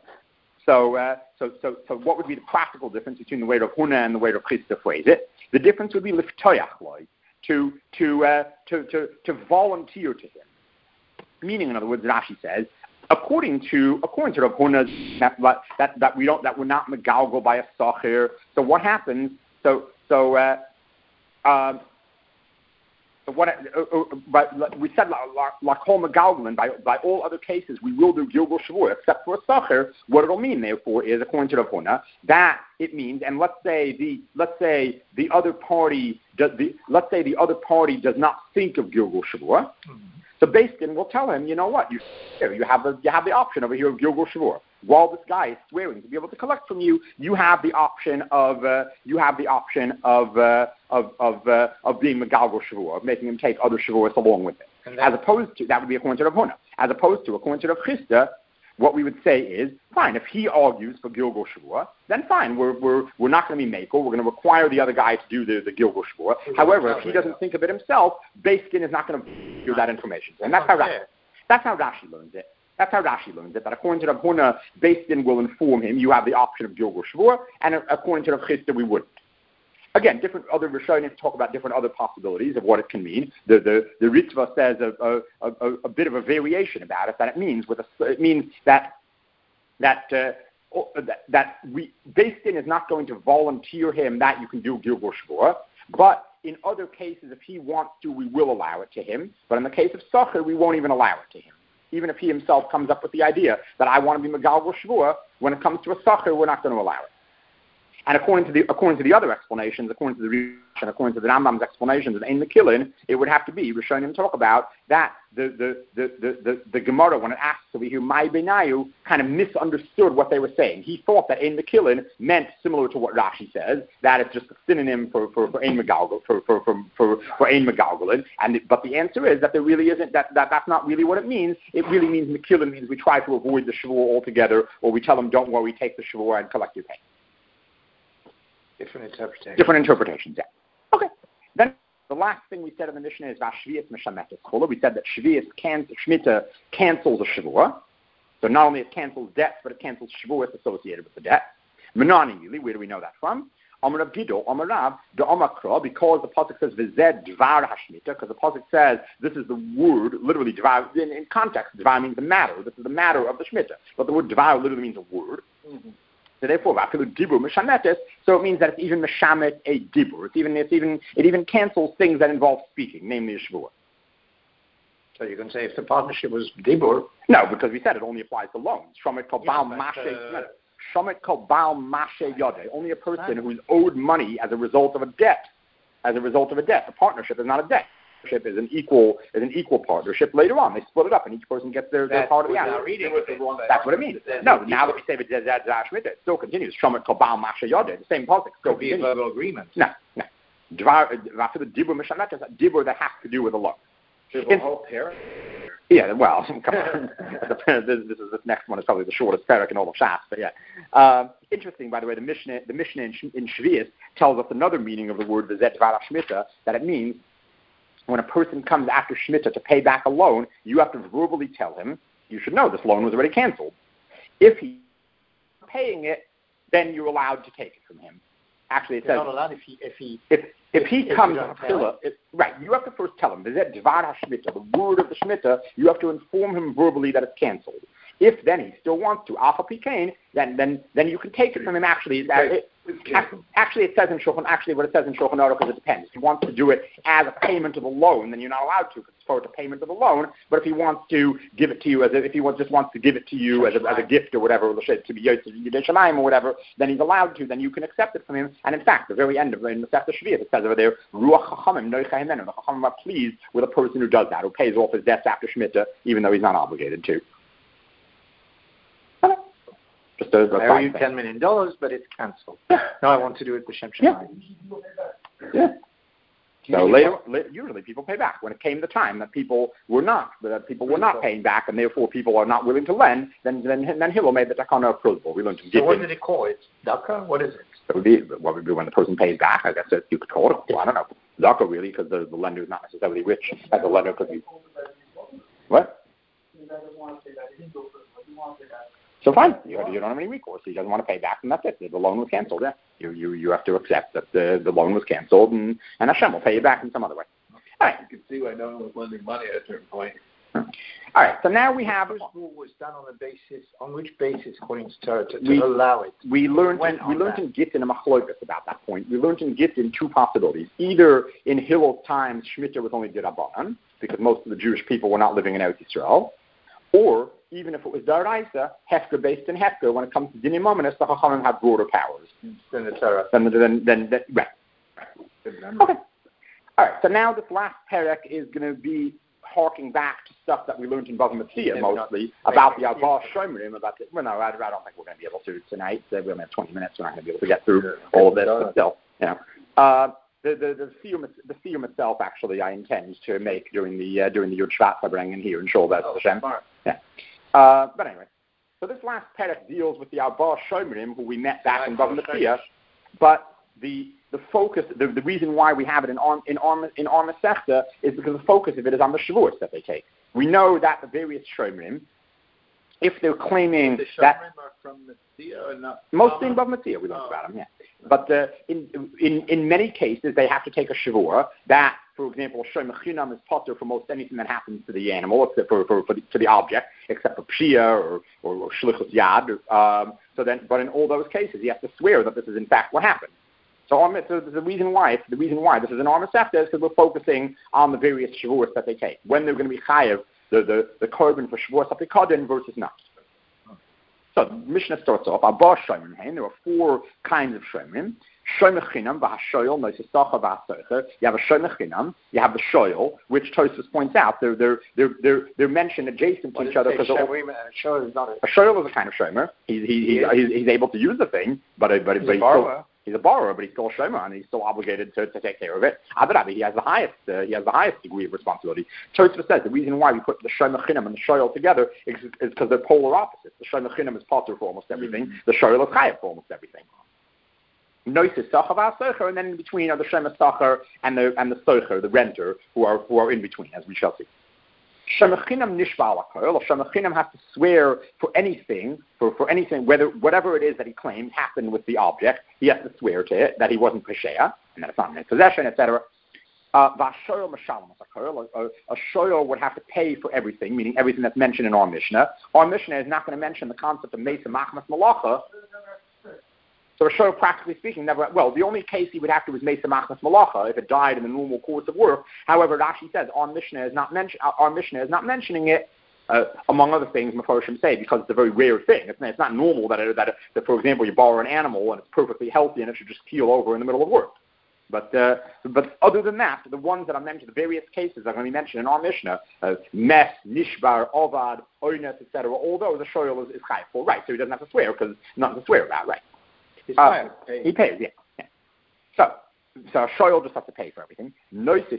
So, uh, so, so, so what would be the practical difference between the way Rav Huna and the way Rav Chisda phrase it? The difference would be liftoyach loy, to, to, uh, to, to, to volunteer to him. Meaning, in other words, Rashi says, According to according to Rav Huna, that, that that we don't that we're not megalgal by a sacher. So what happens? So so uh, um, So what, uh, uh, but we said Lakol Megalgalin, by by all other cases, we will do Gilgul Shavua, except for a Sacher. What it'll mean, therefore, is, according to Rav Huna, that it means, and let's say the let's say the other party does the let's say the other party does not think of Gilgul Shavua. Mm-hmm. So Beis Din will tell him, you know what, you you have the you have the option over here of Gilgul Shavua. While this guy is swearing to be able to collect from you, you have the option of uh, you have the option of uh, of of uh, of being Megalgal Shavua, of making him take other Shavuos along with it. As opposed to, that would be according to Rav Huna. As opposed to, according to Rav Chisda, what we would say is, fine, if he argues for Gilgul Shavua, then fine, we're we're we're not going to be Mako. We're going to require the other guy to do the, the Gilgul Shavua. However, if he doesn't think of it himself, Beis Din is not going to do that information. And that's how Rashi, that's how Rashi learns it. That's how Rashi learns it, that according to Rav Huna, Beis Din will inform him, you have the option of Gilgul Shavua, and according to Rav Chisda, we wouldn't. Again, different other Rishonim talk about different other possibilities of what it can mean. The the, the Ritva says a, a, a, a bit of a variation about it, that it means with a, it means that that uh, that, that we Beis Din is not going to volunteer him that you can do Gilgul Shavua, but in other cases, if he wants to, we will allow it to him. But in the case of Sacher, we won't even allow it to him. Even if he himself comes up with the idea that I want to be Megalgal Shavua, when it comes to a Sacher, we're not going to allow it. And according to the according to the other explanations, according to the Rish and according to the Rambam's explanations, in the Kilin, it would have to be Rishonim talk about that the the the the, the, the Gemara, when it asks over here, Mai Benayu, kind of misunderstood what they were saying. He thought that in the Kilin meant similar to what Rashi says, that it's just a synonym for for for Ein Megalgal for for for for, for Ein Megalgalin. And but the answer is that there really isn't that, that that's not really what it means. It really means in the Kilin means we try to avoid the Shavua altogether, or we tell them don't worry, take the Shavua and collect your pay. Different interpretations. Different interpretations, yeah. Okay. Then the last thing we said in the Mishnah is Vashvias Meshametes Chula. We said that Shvias can, Shemitah cancels a Shavua. So not only it cancels debts, but it cancels Shavuos associated with the debt. Menani Yili, where do we know that from? Amar Rav Gidol, Amar Rav, the Amakra, because the pasuk says V'zed Dvar HaShmitah, because the pasuk says this is the word, literally Dvar, in, in context, Dvar means the matter. This is the matter of the Shemitah. But the word Dvar literally means a word. Mm-hmm. So therefore, dibur mishametes. So it means that it's even mishamet a dibur. It's even it's even it even cancels things that involve speaking, namely a shvuah. So you can say if the partnership was dibur. No, because we said it only applies to loans. Shomet kol baal mashe. Shomet kol baal mashe yodeh. Only a person who's owed money as a result of a debt. As a result of a debt, a partnership is not a debt. Is an equal is an equal partnership. Later on, they split it up, and each person gets their, their part of the asset. That's what it means. No, now that we say it, it still continues. Shomer kol baal mashe yodeh. The same pasuk still continues. Could be a verbal agreement. No, no. After the dibur mishamet, it's a dibur that has to do with a loan. The whole pair. Yeah, well, come on. this, this is this next one is probably the shortest parak in all of Shas, but yeah. Um, interesting, by the way, the Mishnah the Mishnah in, in Shvius tells us another meaning of the word v'zed dvar HaShmitah, that it means when a person comes after Shemitah to pay back a loan, you have to verbally tell him, you should know this loan was already canceled. If he's paying it, then you're allowed to take it from him. Actually, it you're says... not allowed if he... If, he, if, if, if he if comes... Phila, if, right, you have to first tell him, the word of the Shemitah, you have to inform him verbally that it's canceled. If then he still wants to, alpha pikain, then then then you can take it from him. Actually, it, actually, it says in Shulchan. Actually, what it says in Shulchan Aruch is it depends. If he wants to do it as a payment of a loan, then you're not allowed to, because it's for the payment of a loan. But if he wants to give it to you as a, if he wants, just wants to give it to you as a, as a gift or whatever, to be Yidei Shamayim or whatever, then he's allowed to. Then you can accept it from him. And in fact, the very end of the Masechta Shvius, it says over there, Ruach Chachamim Noicha Himenu. The Chachamim are pleased with a person who does that, who pays off his debts after Shemitah, even though he's not obligated to. Just a, a I owe you ten million dollars, but it's cancelled. Yeah. No, I want to do it with Shem Shemayim. Yeah. yeah. So later, later, usually people pay back. When it came the time that people were not, that people were not paying back, and therefore people are not willing to lend, then then then Hillel made the takana approvable. We learned to So what did it call it? Daka? What is it? It would be what would be when the person pays back. I guess it, you could call it. Well, I don't know. Daka really, because the, the lender is not necessarily rich. As the lender could be. What? So fine, you, you don't have any recourse. He doesn't want to pay back, and that's it. The loan was canceled. Yeah, you you, you have to accept that the, the loan was canceled, and, and Hashem will pay you back in some other way. All right. You can see why no one was lending money at a certain point. All right, so now we have... This rule was done on the basis, on which basis, according to Torah, to, to we, allow it? We learned, in, we learned in Gittin a machlokas about that point. We learned in Gittin two possibilities. Either in Hillel's times, Shemitah was only D'Rabbanan, because most of the Jewish people were not living in Eretz Yisrael, or even if it was Daraisa, Hefker based in Hefker, when it comes to Dinim Mominus, the Chachamim have broader powers. Than the Torah. Then, then, then, then, right. Okay. All right, so now this last perek is going to be harking back to stuff that we learned in Bava Metzia mostly about the Arba Shomrim, about the, well, no, I, I don't think we're going to be able to tonight. So we only have twenty minutes. We're not going to be able to get through all of this, but still, you know. Uh, the the the theum, the theum itself, actually, I intend to make during the uh, during the Yud Shvat Farbrengen here in Shul Bez Hashem. Yeah. Uh, but anyway, so this last perek deals with the Arba Shomrim, who we met back in Bava Metzia, but the the focus, the, the reason why we have it in Arm in Arm in Arm Masechta is because the focus of it is on the Shavuos that they take. We know that the various Shomrim, if they're claiming the that are from Metzia or not, mostly in Bava Metzia, we learned oh. about them, yeah. But uh, in in in many cases, they have to take a Shavua that, for example, Shom Chinam is potter for most anything that happens to the animal, except for for, for, the, for the object, except for Pshia or or, or Shlichus Yad. Um, so then, but in all those cases, he has to swear that this is in fact what happened. So, so the reason why, the reason why this is an Arma Sefta is because we're focusing on the various Shavuos that they take. When they're going to be chayav, the, the, the korban for Shavuos Apikadin versus not. So Mishnah starts off, Abba Shomrim, there are four kinds of Shomrim. Shom Chinam, V'hashoyel, Noisisacha, V'hasoicher. You have a Shom Chinam, you have the Shoyel, which Tosfos points out, they're, they're, they're, they're, they're mentioned adjacent to each other. Because a Shoyel is not a... A Shoyel is a kind of Shomer. He's, he, he, he's, he's able to use the thing, but, but, he's but a borrower. Still, He's a borrower, but he's still a shomer, and he's still obligated to, to take care of it. Adrabi, he has the highest, uh, he has the highest degree of responsibility. Tosfos says the reason why we put the shomer chinam and the shoyel together is because they're polar opposites. The shomer chinam is potter for almost everything. Mm-hmm. The shoyel is chayav for almost everything. Noisis sacher v'asocher, and then in between are the shomer sacher and the and the socher, the renter, who are who are in between, as we shall see. Shemachinam nishba alakoil, or Shemachinam has to swear for anything, for, for anything, whether whatever it is that he claims happened with the object, he has to swear to it that he wasn't Pesheya, and that it's not in his possession, et cetera. Vashoyel mashalam alakoil, a shoyel would have to pay for everything, meaning everything that's mentioned in our Mishnah. Our Mishnah is not going to mention the concept of Mesa Machmas Malacha. So a shoyel, practically speaking, never, well, the only case he would have to was Mesa Machmas Malacha if it died in the normal course of work. However, Rashi says our Mishnah is not mention, our Mishnah is not mentioning it, uh, among other things, Mefarshim say, because it's a very rare thing. It's, it's not normal that, it, that, it, that, for example, you borrow an animal and it's perfectly healthy and it should just keel over in the middle of work. But uh, but other than that, the ones that I mentioned, the various cases are going to be mentioned in our Mishnah, uh, Mes, Nishbar, Ovad, Oynes, et cetera, all those the shoyel is, is chayav for, right? So he doesn't have to swear because nothing to swear about, right? Uh, he pays, yeah. yeah. So, so a shoyel just has to pay for everything. A, a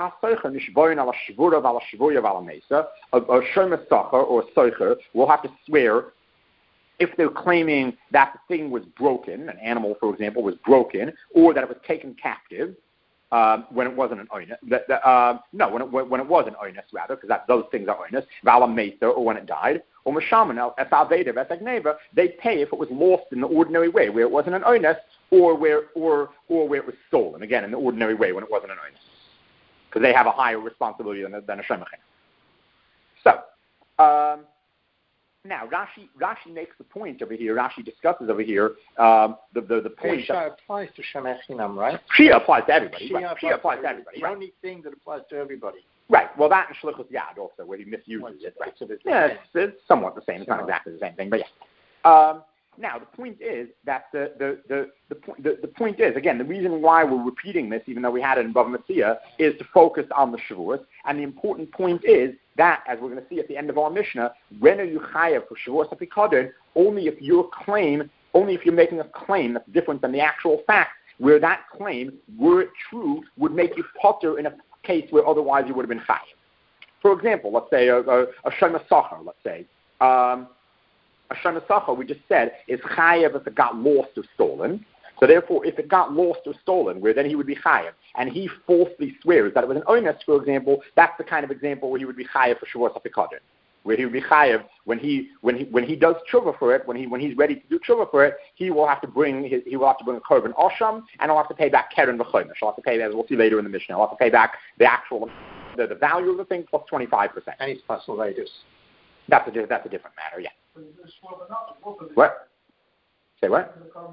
shomer sacher or a socher will have to swear if they're claiming that the thing was broken, an animal, for example, was broken, or that it was taken captive um, when it wasn't an oinus. That, uh, no, when it, when it was an oinus, rather, because those things are oinus, vala mesa, or when it died. Or Meshaman, Esaveda, Vesagneva, they pay if it was lost in the ordinary way, where it wasn't an oinus, or where or or where it was stolen, again, in the ordinary way when it wasn't an oinus. Because they have a higher responsibility than a, than a shemachin. So, um, now, Rashi Rashi makes the point over here, Rashi discusses over here, um, the, the, the point Shia that applies to Shemachinam, right? Shia applies to everybody. Shia right. applies, applies to everybody. The right. only thing that applies to everybody. Right. Well, that and Shlichus Yad also, where he misuses well, it. Right. It's, it's yeah, it's, it's somewhat the same. It's not exactly the same thing, but yeah. Um, now, the point is that the the the the, point, the the point is, again, the reason why we're repeating this, even though we had it in Bava Metzia, is to focus on the Shavuos. And the important point is that, as we're going to see at the end of our Mishnah, when are you chayav for Shavuos Apikadin? Only if your claim, only if you're making a claim that's different than the actual fact, where that claim, were it true, would make you potter in a case where otherwise you would have been chayav. For example, let's say a, a, a shema sacher, let's say. Um, a shema sacher, we just said, is chayav if it got lost or stolen. So therefore, if it got lost or stolen, where then he would be chayav, and he falsely swears that it was an oinus, for example, that's the kind of example where he would be chayav for Shavuos HaPikadon, where he would be chayav when he when he when he does tshuva for it, when he when he's ready to do tshuva for it, he will have to bring his, he will have to bring a korban osham, and he'll have to pay back keren v'chomesh. He'll have to pay, as we'll see later in the Mishnah, he'll have to pay back the actual the, the value of the thing plus twenty-five percent. And it's plus latest. That's a, that's a different matter, yeah. What? Say what?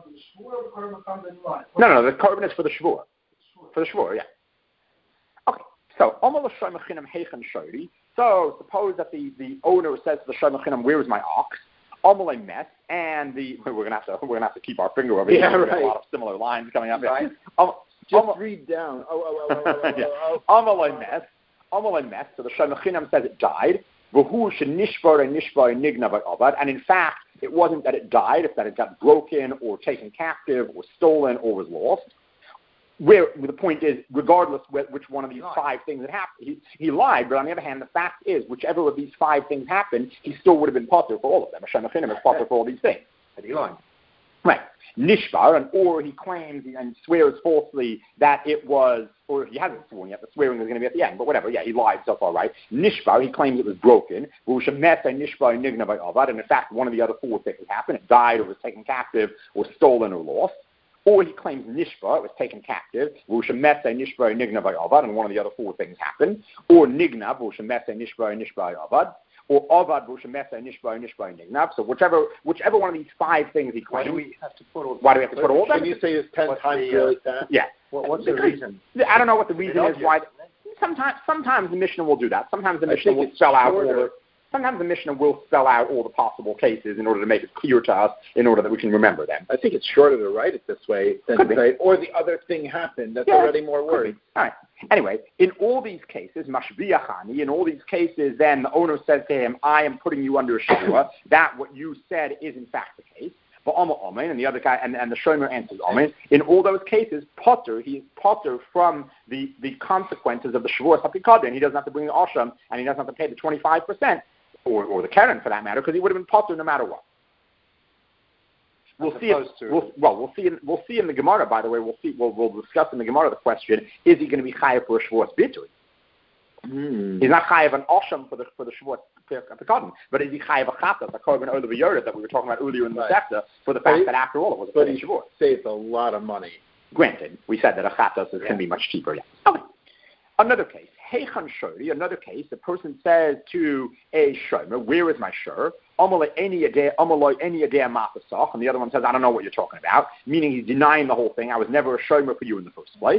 No, no, the carbon is for the shvur. For the shvur, yeah. Okay, so so suppose that the, the owner says to the shomachinam, where is my ox? Met, and the we're gonna have to we're gonna have to keep our finger over here. Yeah, There's right. a lot of similar lines coming up. Right. Um, Just um, read down. Oh, oh, oh, oh, oh, oh, oh. Met, Amalei Met. So the shomachinam says it died. And in fact, it wasn't that it died; it's that it got broken or taken captive or stolen or was lost. Where the point is, regardless which one of these five things had happened, he, he lied. But on the other hand, the fact is, whichever of these five things happened, he still would have been potter for all of them. Hashem Echinim is potter for all these things. But he lied. Right. Nishbar, and or he claims and swears falsely that it was, or he hasn't sworn yet. The swearing is going to be at the end. But whatever. Yeah, he lied so far, right? Nishbar, he claims it was broken. And in fact, one of the other four things happened. It died or was taken captive or stolen or lost. Or he claims Nishba, it was taken captive, and one of the other four things happened. Or Nignav, or Avad, Nignav. So whichever whichever one of these five things he claims. Why do we have to put all Why do we have to put all of them? Can you say this ten What's times the, uh, really fast? Yeah. What, what's the reason? I don't know what the reason It's is why. obvious, Sometimes, sometimes the Mishnah will do that. Sometimes the I Mishnah think will it's spell out all shorter. the. Sometimes the Mishnah will spell out all the possible cases in order to make it clear to us, in order that we can remember them. I think it's shorter to write it this way than Could to be. say, or the other thing happened. That's Yeah, already more words. All right. Anyway, in all these cases, mashbiachani, in all these cases, then the owner says to him, I am putting you under a shvua. That what you said is in fact the case. But Amar Amen, and the other guy, and, and the shomer answers Amen. In all those cases, potter, he is potter from the, the consequences of the shvua sapikadin. He doesn't have to bring the asham, and he doesn't have to pay the twenty-five percent. Or, or the Karen for that matter, because he would have been potter no matter what. We'll As see. If, to- we'll, well, we'll see. In, we'll see in the Gemara. By the way, we'll see. We'll, we'll discuss in the Gemara the question: is he going to be chayav for a shvuas bitui? Mm. He's not chayav an osham for the for the shvuas pekadon, but is he chayav a chatas, a korban olav yored that we were talking about earlier in the Right. sector for the fact But that after all it was a But full he shvuas. saved a lot of money. Granted, we said that a chatas is Yeah. can be much cheaper. Yeah. Okay. Another case, Heichan Shori, another case, the person says to a shomer, where is my shur? Amaloi any adeh, Amaloi any adeh matasach, and the other one says, I don't know what you're talking about, meaning he's denying the whole thing. I was never a shomer for you in the first place.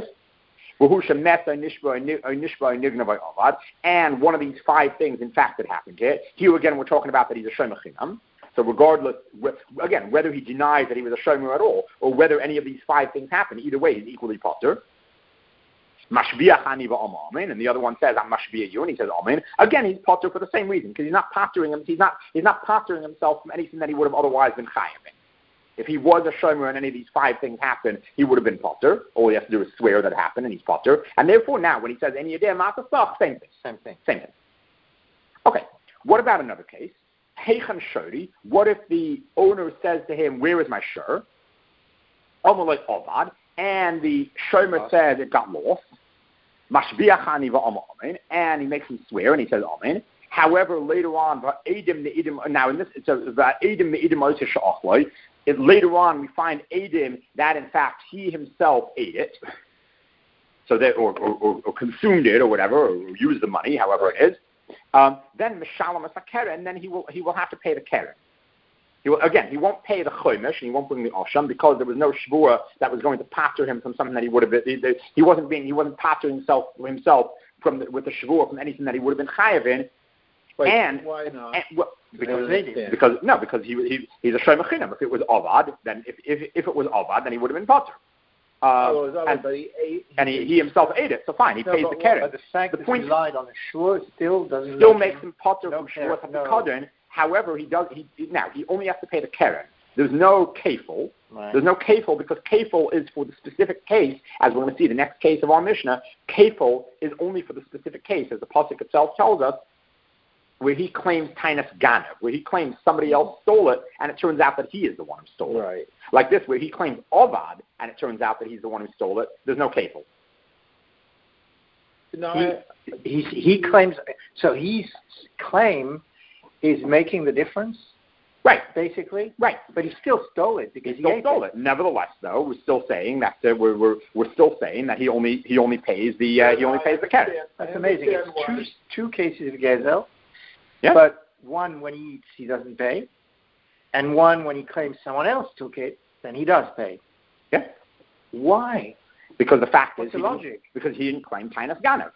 And one of these five things, in fact, that happened here. Here again, we're talking about that he's a shomer chinam. So regardless, again, whether he denies that he was a shomer at all, or whether any of these five things happened, either way, he's equally potter. Mashbiachani va'amen, and the other one says I'm mashbiach you, and he says amen. Again, he's potter for the same reason, because he's not pottering him. He's not he's not pottering himself from anything that he would have otherwise been chayav in. If he was a shomer and any of these five things happened, he would have been potter. All he has to do is swear that it happened, and he's potter. And therefore, now when he says any adeh matasach, same thing, Same thing. same thing. Okay. What about another case? Heichan shori. What if the owner says to him, "Where is my shur?" Amalei ovad. And the shomer says it got lost. Mashbiachani va'amen, and he makes him swear, and he says amen. However, later on, va'edim ne'idim. Now, in this, it says va'edim ne'idim oisha. It later on we find edim that in fact he himself ate it, so that or, or, or, or consumed it or whatever, or used the money, however it is. Um, then mishalam as a keren, and then he will he will have to pay the keren. He will, again, he won't pay the chomish, and he won't bring the osham because there was no shvua that was going to pater him from something that he would have been. He, he wasn't being, he wasn't patering himself himself from the, with the shvua from anything that he would have been chayav in. Wait, and why not? And, well, because, because, because no, because he, he he's a shomer chinam. If it was avad, then if if, if it was avad, then he would have been pater. Uh, oh, it was avad, and, but he ate. He and he, he himself ate it, so fine, he no, pays but, the keren. But the fact The that point- he lied on a shur still doesn't Still make makes him potter no from keren, shvuas no. hakadon. However, he does. He now he only has to pay the keren. There's no kefil. Right. There's no kefil because kefil is for the specific case, as we're going to see the next case of our Mishnah. Kefil is only for the specific case, as the pasuk itself tells us, where he claims tainus ganav, where he claims somebody else stole it, and it turns out that he is the one who stole it. Right. Like this, where he claims ovad, and it turns out that he's the one who stole it. There's no kefil. No, He, I, he, he claims, so his claim is making the difference? Right. Basically. Right. But he still stole it because he still he stole it. it. Nevertheless, though, we're still saying that uh, we're, we're we're still saying that he only he only pays the uh, he only pays the keren. That's amazing. It's two two cases of gezel. Yeah. But one when he eats he doesn't pay, and one when he claims someone else took it, then he does pay. Yeah. Why? Because the fact What's is, the he logic? Because he didn't claim Tainus Ganav.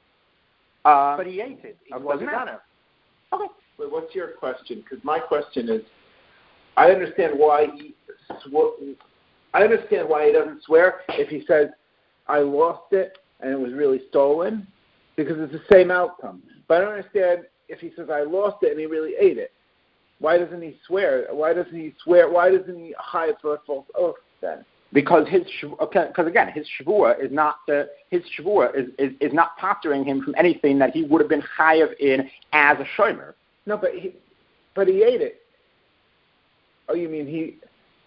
Uh, but he ate it. It okay, was a Ganav. Okay. Wait, what's your question? Because my question is, I understand why he sw- I understand why he doesn't swear if he says, I lost it and it was really stolen, because it's the same outcome. But I don't understand if he says, I lost it and he really ate it. Why doesn't he swear? Why doesn't he swear? Why doesn't he hide for a false oath then? Because his because okay, again his shavua is not uh, his shavua is, is, is not pottering him from anything that he would have been chayav in as a shomer. No, but he but he ate it. Oh, you mean he?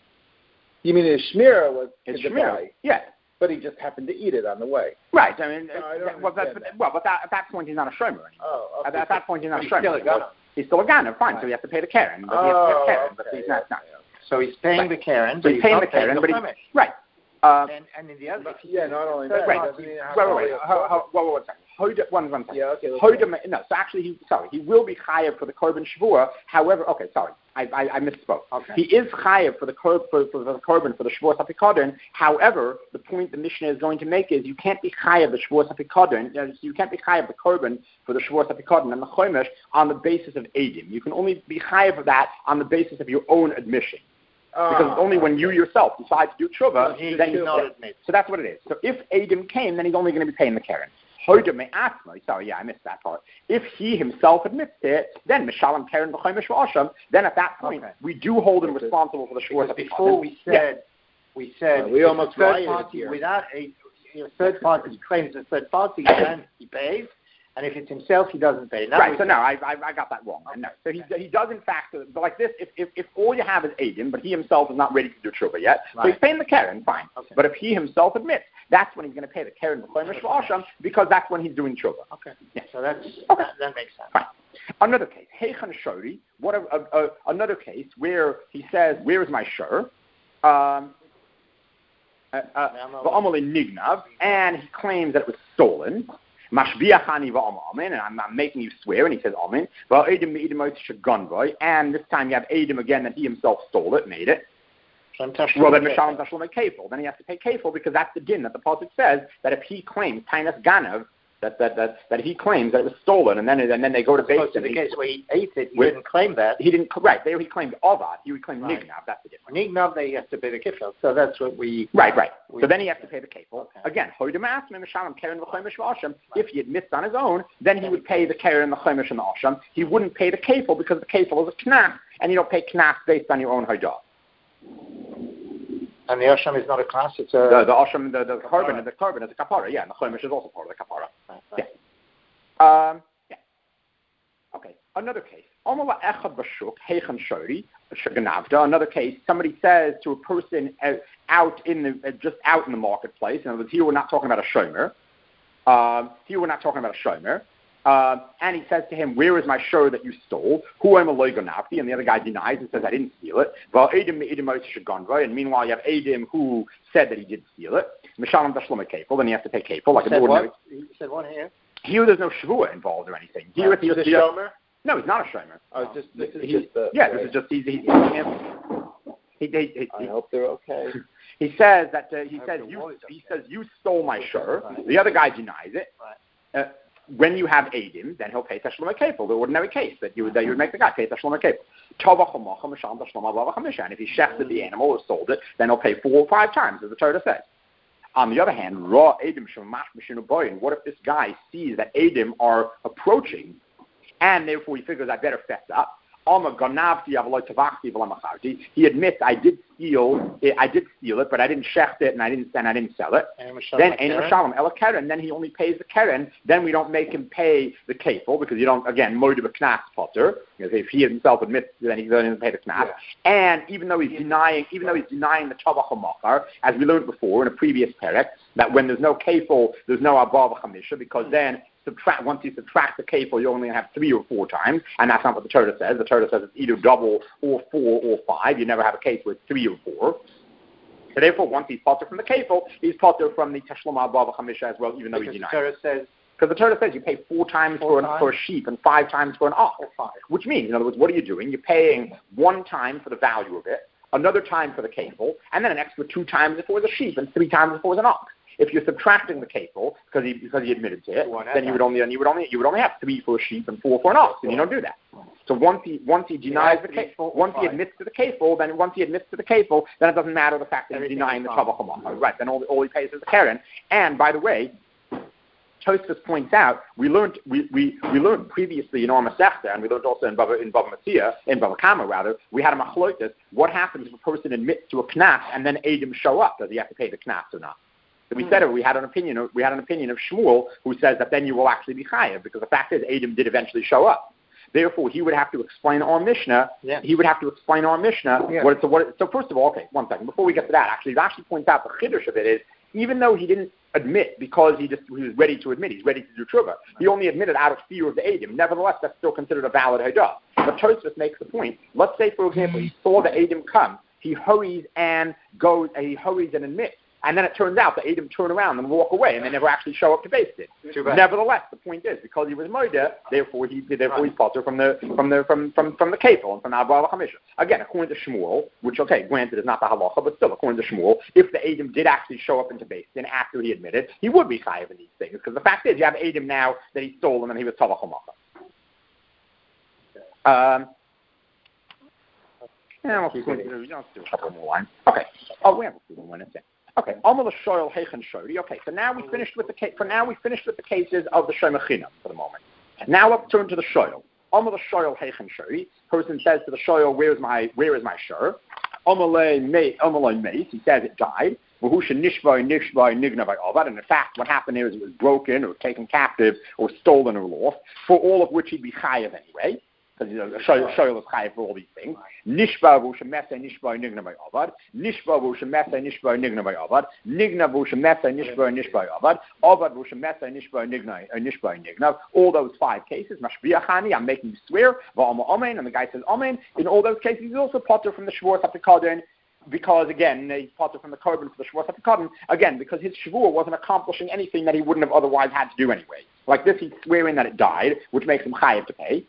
You mean his shmira was his shmira? Yeah, but he just happened to eat it on the way. Right. I mean, no, I that, well, that, that. well, but that, at that point he's not a shomer anymore. Oh, okay. At, at that point he's not he's a shomer. Still a Ganav. He's still a Ganav, fine. Right. So he has to pay the keren. But oh, he has to pay the keren, okay, but he's yeah, not. not. Yeah. So he's paying right. the keren, so but he's he's paying not the keren, paying but the he, right. Uh, and, and in the other, yeah, not only that, right. Doesn't he have wait, wait, wait. How, how, wait, wait, one second. Hoda, one, one second. Yeah, okay. Hoda, no, so actually, he sorry, he will be chayav for the korban shavua. However, okay, sorry, I, I, I misspoke. Okay. He is chayav for the for, for, for the korban for the shavuos hapikadon. However, the point the Mishnah is going to make is you can't be chayav the shavuos hapikadon. You, know, you can't be chayav the korban for the shavuos hapikadon and the chomesh on the basis of edim. You can only be chayav of that on the basis of your own admission. Because it's only when you yourself decide to do tshuva, so then you not admit. So that's what it is. So if Adam came, then he's only going to be paying the keren. Hoda me'atzma, sorry, yeah, I missed that part. If he himself admits to it, then mishalem keren v'chomesh v'asham, then at that point, okay. we do hold him responsible for the shavuos. Before we said, yeah. we said, well, we almost third rioted party here. Without a, a third party claims a third party, then he pays. And if it's himself, he doesn't pay. Now right, so no, I, I I got that wrong. Okay. No. So he he does in fact, but like this, if, if if all you have is Adam, but he himself is not ready to do tshuva yet, right. So he's paying the keren, fine. Okay. But if he himself admits, that's when he's going to pay the keren v'chomesh v'asham, because that's when he's doing tshuva. Okay. Yeah. So that's okay. that, that makes sense. Fine. Another case, Heichan Shori, what a, a, a, another case where he says, where is my shur? Um, uh, uh, Nignav, and he claims that it was stolen. Mashbiachani va'amin, and I'm, I'm making you swear, and he says amin. And this time you have Adam again that he himself stole it, made it. Well, then Mishalem Tashlum Kefil. Then he has to pay Kefil because that's the din that the pasuk says that if he claims Tainus Ganav, that that that that he claims that it was stolen, and then and then they go to base. In the case where he ate it, he with, didn't claim that. He didn't. Right. There he claimed Avad. He would claim right. Nignav. That's the difference. Nignav, they have to pay the kefil. So that's what we. Right. Right. We, so then he has to pay the kefil okay. again. If he admits on his own, then he would pay the keren, the chomesh, and the asham. He wouldn't pay the kefil because the kefil is a knas, and you don't pay knas based on your own hajjah. And the asham is not a class; it's a the the asham, the the korban, the korban is a kapara. Yeah, and the chomesh is also part of the kapara. Right, right. Yeah. Um, yeah. Okay. Another case. Another case. Somebody says to a person uh, out in the uh, just out in the marketplace. In other words, here we're not talking about a shomer. Um, here we're not talking about a shomer. Um, and he says to him, "Where is my shur that you stole? Who am a loigonavti?" And the other guy denies and says, "I didn't steal it." And meanwhile, you have Adam who said that he did steal it. Mishalem Tashlum Kefil. Then he has to pay kefil like an ordinary. He said what here? Here, there's no shavua involved or anything. Here, it's just a shomer. No, he's not a shomer. Oh, no. just this is he, just the. Yeah, right. this is just he's. he's he, he, he, he, I hope they're okay. He says that uh, he says you. He says you stole my shur. Right. The other guy denies it. Right. Uh, when you have Adam, then he'll pay Tashlum Kefil, the ordinary case that you would that you would make the guy pay Tashlum Kefil. And if he shechted the animal or sold it, then he'll pay four or five times, as the Torah says. On the other hand, raw Adam shemash mashinu. What if this guy sees that Adam are approaching, and therefore he figures I better fess up? He admits I did steal it, I did steal it, but I didn't shecht it and I didn't and I didn't sell it. Then and then he only pays the keren. Then we don't make him pay the kefil because you don't again moed a knas potter because if he himself admits then he doesn't pay the knas. Yeah. And even though he's denying, even though he's denying the tabach makar, as we learned before in a previous perek, that when there's no kefil, there's no abba v'chamisha because then subtract, once you subtract the kefil, you only have three or four times, and that's not what the Torah says. The Torah says it's either double or four or five. You never have a case where it's three or four. So therefore, once he's potter from the kefil, he's potter from the Tashlum Abba Chamisha as well, even though because he's the denied. Torah says, because the Torah says you pay four times, four for, times? An, for a sheep and five times for an ox. Which means, in other words, what are you doing? You're paying one time for the value of it, another time for the kefil, and then an extra two times if it was a sheep and three times if it was an ox. If you're subtracting the kefil because he because he admitted to it, then you would only you would only you would only have three for a sheep and four for an ox, and you don't do that. So once he once he denies the kefil, once he admits to the kefil, then once he admits to the kefil, then it doesn't matter the fact that Everything he's denying the Shavach Hamacha. Right? Then all, all he pays is the Keren. And by the way, Tosfos points out, we learned we, we, we learned previously in our Masechta, and we learned also in Bava in Bava Metzia, in Bava Kama rather, we had a machloitis. What happens if a person admits to a knas and then Eidim show up? Does he have to pay the knas or not? So we mm-hmm. said it. We had an opinion. Of, we had an opinion of Shmuel, who says that then you will actually be chayav, because the fact is Eidim did eventually show up. Therefore, he would have to explain our Mishnah. Yeah. He would have to explain our Mishnah. Yeah. What it's, what it, so first of all, okay, one second. Before we get to that, actually, Rashi points out the chiddush of it is, even though he didn't admit because he just he was ready to admit, he's ready to do tshuva, he only admitted out of fear of the Eidim. Nevertheless, that's still considered a valid hijab. But Tosfos makes the point. Let's say, for example, he saw the Eidim come. He hurries and goes, and he hurries and admits. And then it turns out the Eidim turn around and walk away, and they never actually show up to base it. Nevertheless, the point is, because he was moida, therefore he therefore he's potter from the from the from from from the kefil and from the Abba Chamisha. Again, according to Shmuel, which okay, granted is not the halacha, but still according to Shmuel, if the Eidim did actually show up into base then after he admitted, he would be chayav in these things, because the fact is, you have Eidim now that he stole them and he was tavach hamacha. Um. Yeah, we'll do, let's do a couple more lines. Okay. Oh, we have a few more minutes. Okay, Okay, so now we finished with the case. For now, we finished with the cases of the shemachinam for the moment. Now let's turn to the shoyl. Amal the shoyl heichen shori. Person says to the shoyl, "Where is my where is my shur?" Amalei me amalei meis. He says it died. V'husha nishvay nishvay nignavay avad. And in fact, what happened there is it was broken or taken captive or stolen or lost. For all of which he'd be chayav anyway. Because you know, shoyl is chayav for all these things. Nishba v'usha mesa nishba nignavay avad. Nishba v'usha mesa nishba nignavay avad. Nigna v'usha mesa nishba nishba avad. Avad v'usha mesa nishba nigna nishba nignav. All those five cases, mashbiachani, I'm making you swear. V'ama amen, and the guy says amen. In all those cases, he's also potter from the shvuah sapikadin. Because again, he's potter from the korban for the shvuah sapikadin. Again, because his shvuah wasn't accomplishing anything that he wouldn't have otherwise had to do anyway. Like this, he's swearing that it died, which makes him chayav to pay.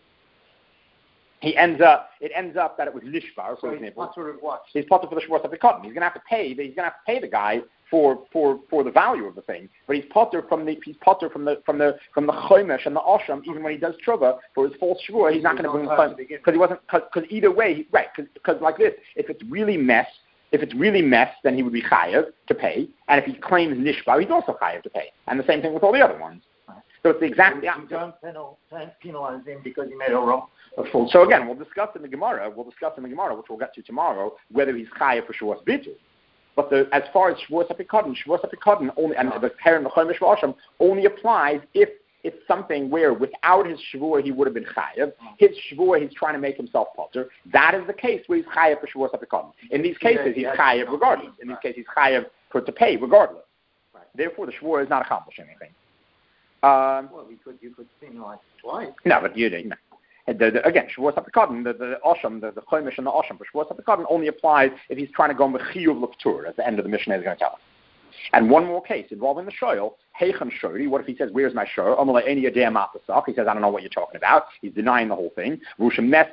He ends up. It ends up that it was nishbar. So he's potter of what? He's potter for the shvuah sapikadin. He's going to have to pay. He's going to have to pay the guy for, for, for the value of the thing. But he's potter from the he's potter from the from the from the chomesh and the osham. Even when he does tshuva for his false shvuah, he's not going to bring the chomesh because he wasn't. Because either way, he, right? Because like this, if it's really mess, if it's really mess, then he would be chayav to pay. And if he claims nishbar, he's also chayav to pay. And the same thing with all the other ones. So it's the exact opposite. You don't penal, penalize him because he made a wrong. A false so again, we'll discuss in the Gemara. We'll discuss in the Gemara, which we'll get to tomorrow, whether he's chayav for shuas bitul. But the, as far as shuas apikadon, shuas apikadon only, and the parent the chomesh v'asham only applies if it's something where without his shvuah he would have been chayav. His shvuah he's trying to make himself potter. That is the case where he's chayav for shuas apikadon. In these cases, he's chayav regardless. In these cases, he's chayav for to pay regardless. Therefore, the shvuah is not accomplishing anything. Um, well, you could you could penalize twice. No, but you no. The, the, again, Shavuos HaPekadon, the the Osham, the, the Chomesh and the Osham for Shavuos HaPekadon only applies if he's trying to go Mechiyuv L'Ptur, as the end of the Mishnah is going to tell us. And one more case involving the shoyl, Heichen Shori. What if he says, "Where's my shor?" He says, "I don't know what you're talking about." He's denying the whole thing. Or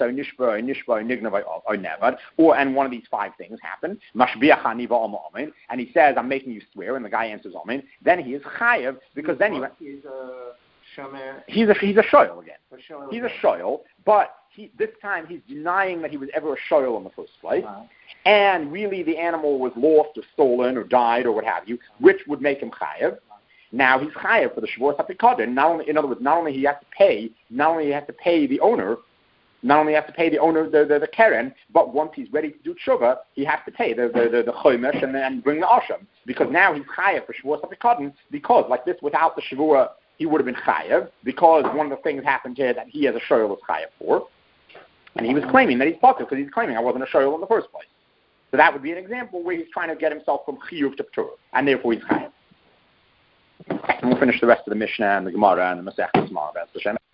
and one of these five things happen. And he says, "I'm making you swear," and the guy answers Amen. Then he is chayav because then he went. He's a shomer. He's a he's a shoyl again. A shoyl he's again. a shoyl, but he, this time he's denying that he was ever a shoyl in the first place. Uh-huh. And really the animal was lost or stolen or died or what have you, which would make him chayav. Now he's chayav for the Shavuos HaPekadon. Not only, in other words, not only he has to pay, not only he has to pay the owner, not only he has to pay the owner the the, the keren, but once he's ready to do tshuva, he has to pay the the the, the chomesh and then bring the asham, because now he's chayav for Shavuos HaPekadon. Because like this, without the Shavuot, he would have been chayav, because one of the things happened here that he as a shoyl was chayav for, and he was claiming that he's potter because he's claiming I wasn't a shoyl in the first place. So that would be an example where he's trying to get himself from chiyuv to ptur, and therefore he's chayav. and we'll finish the rest of the Mishnah and the Gemara and the Masechta tomorrow.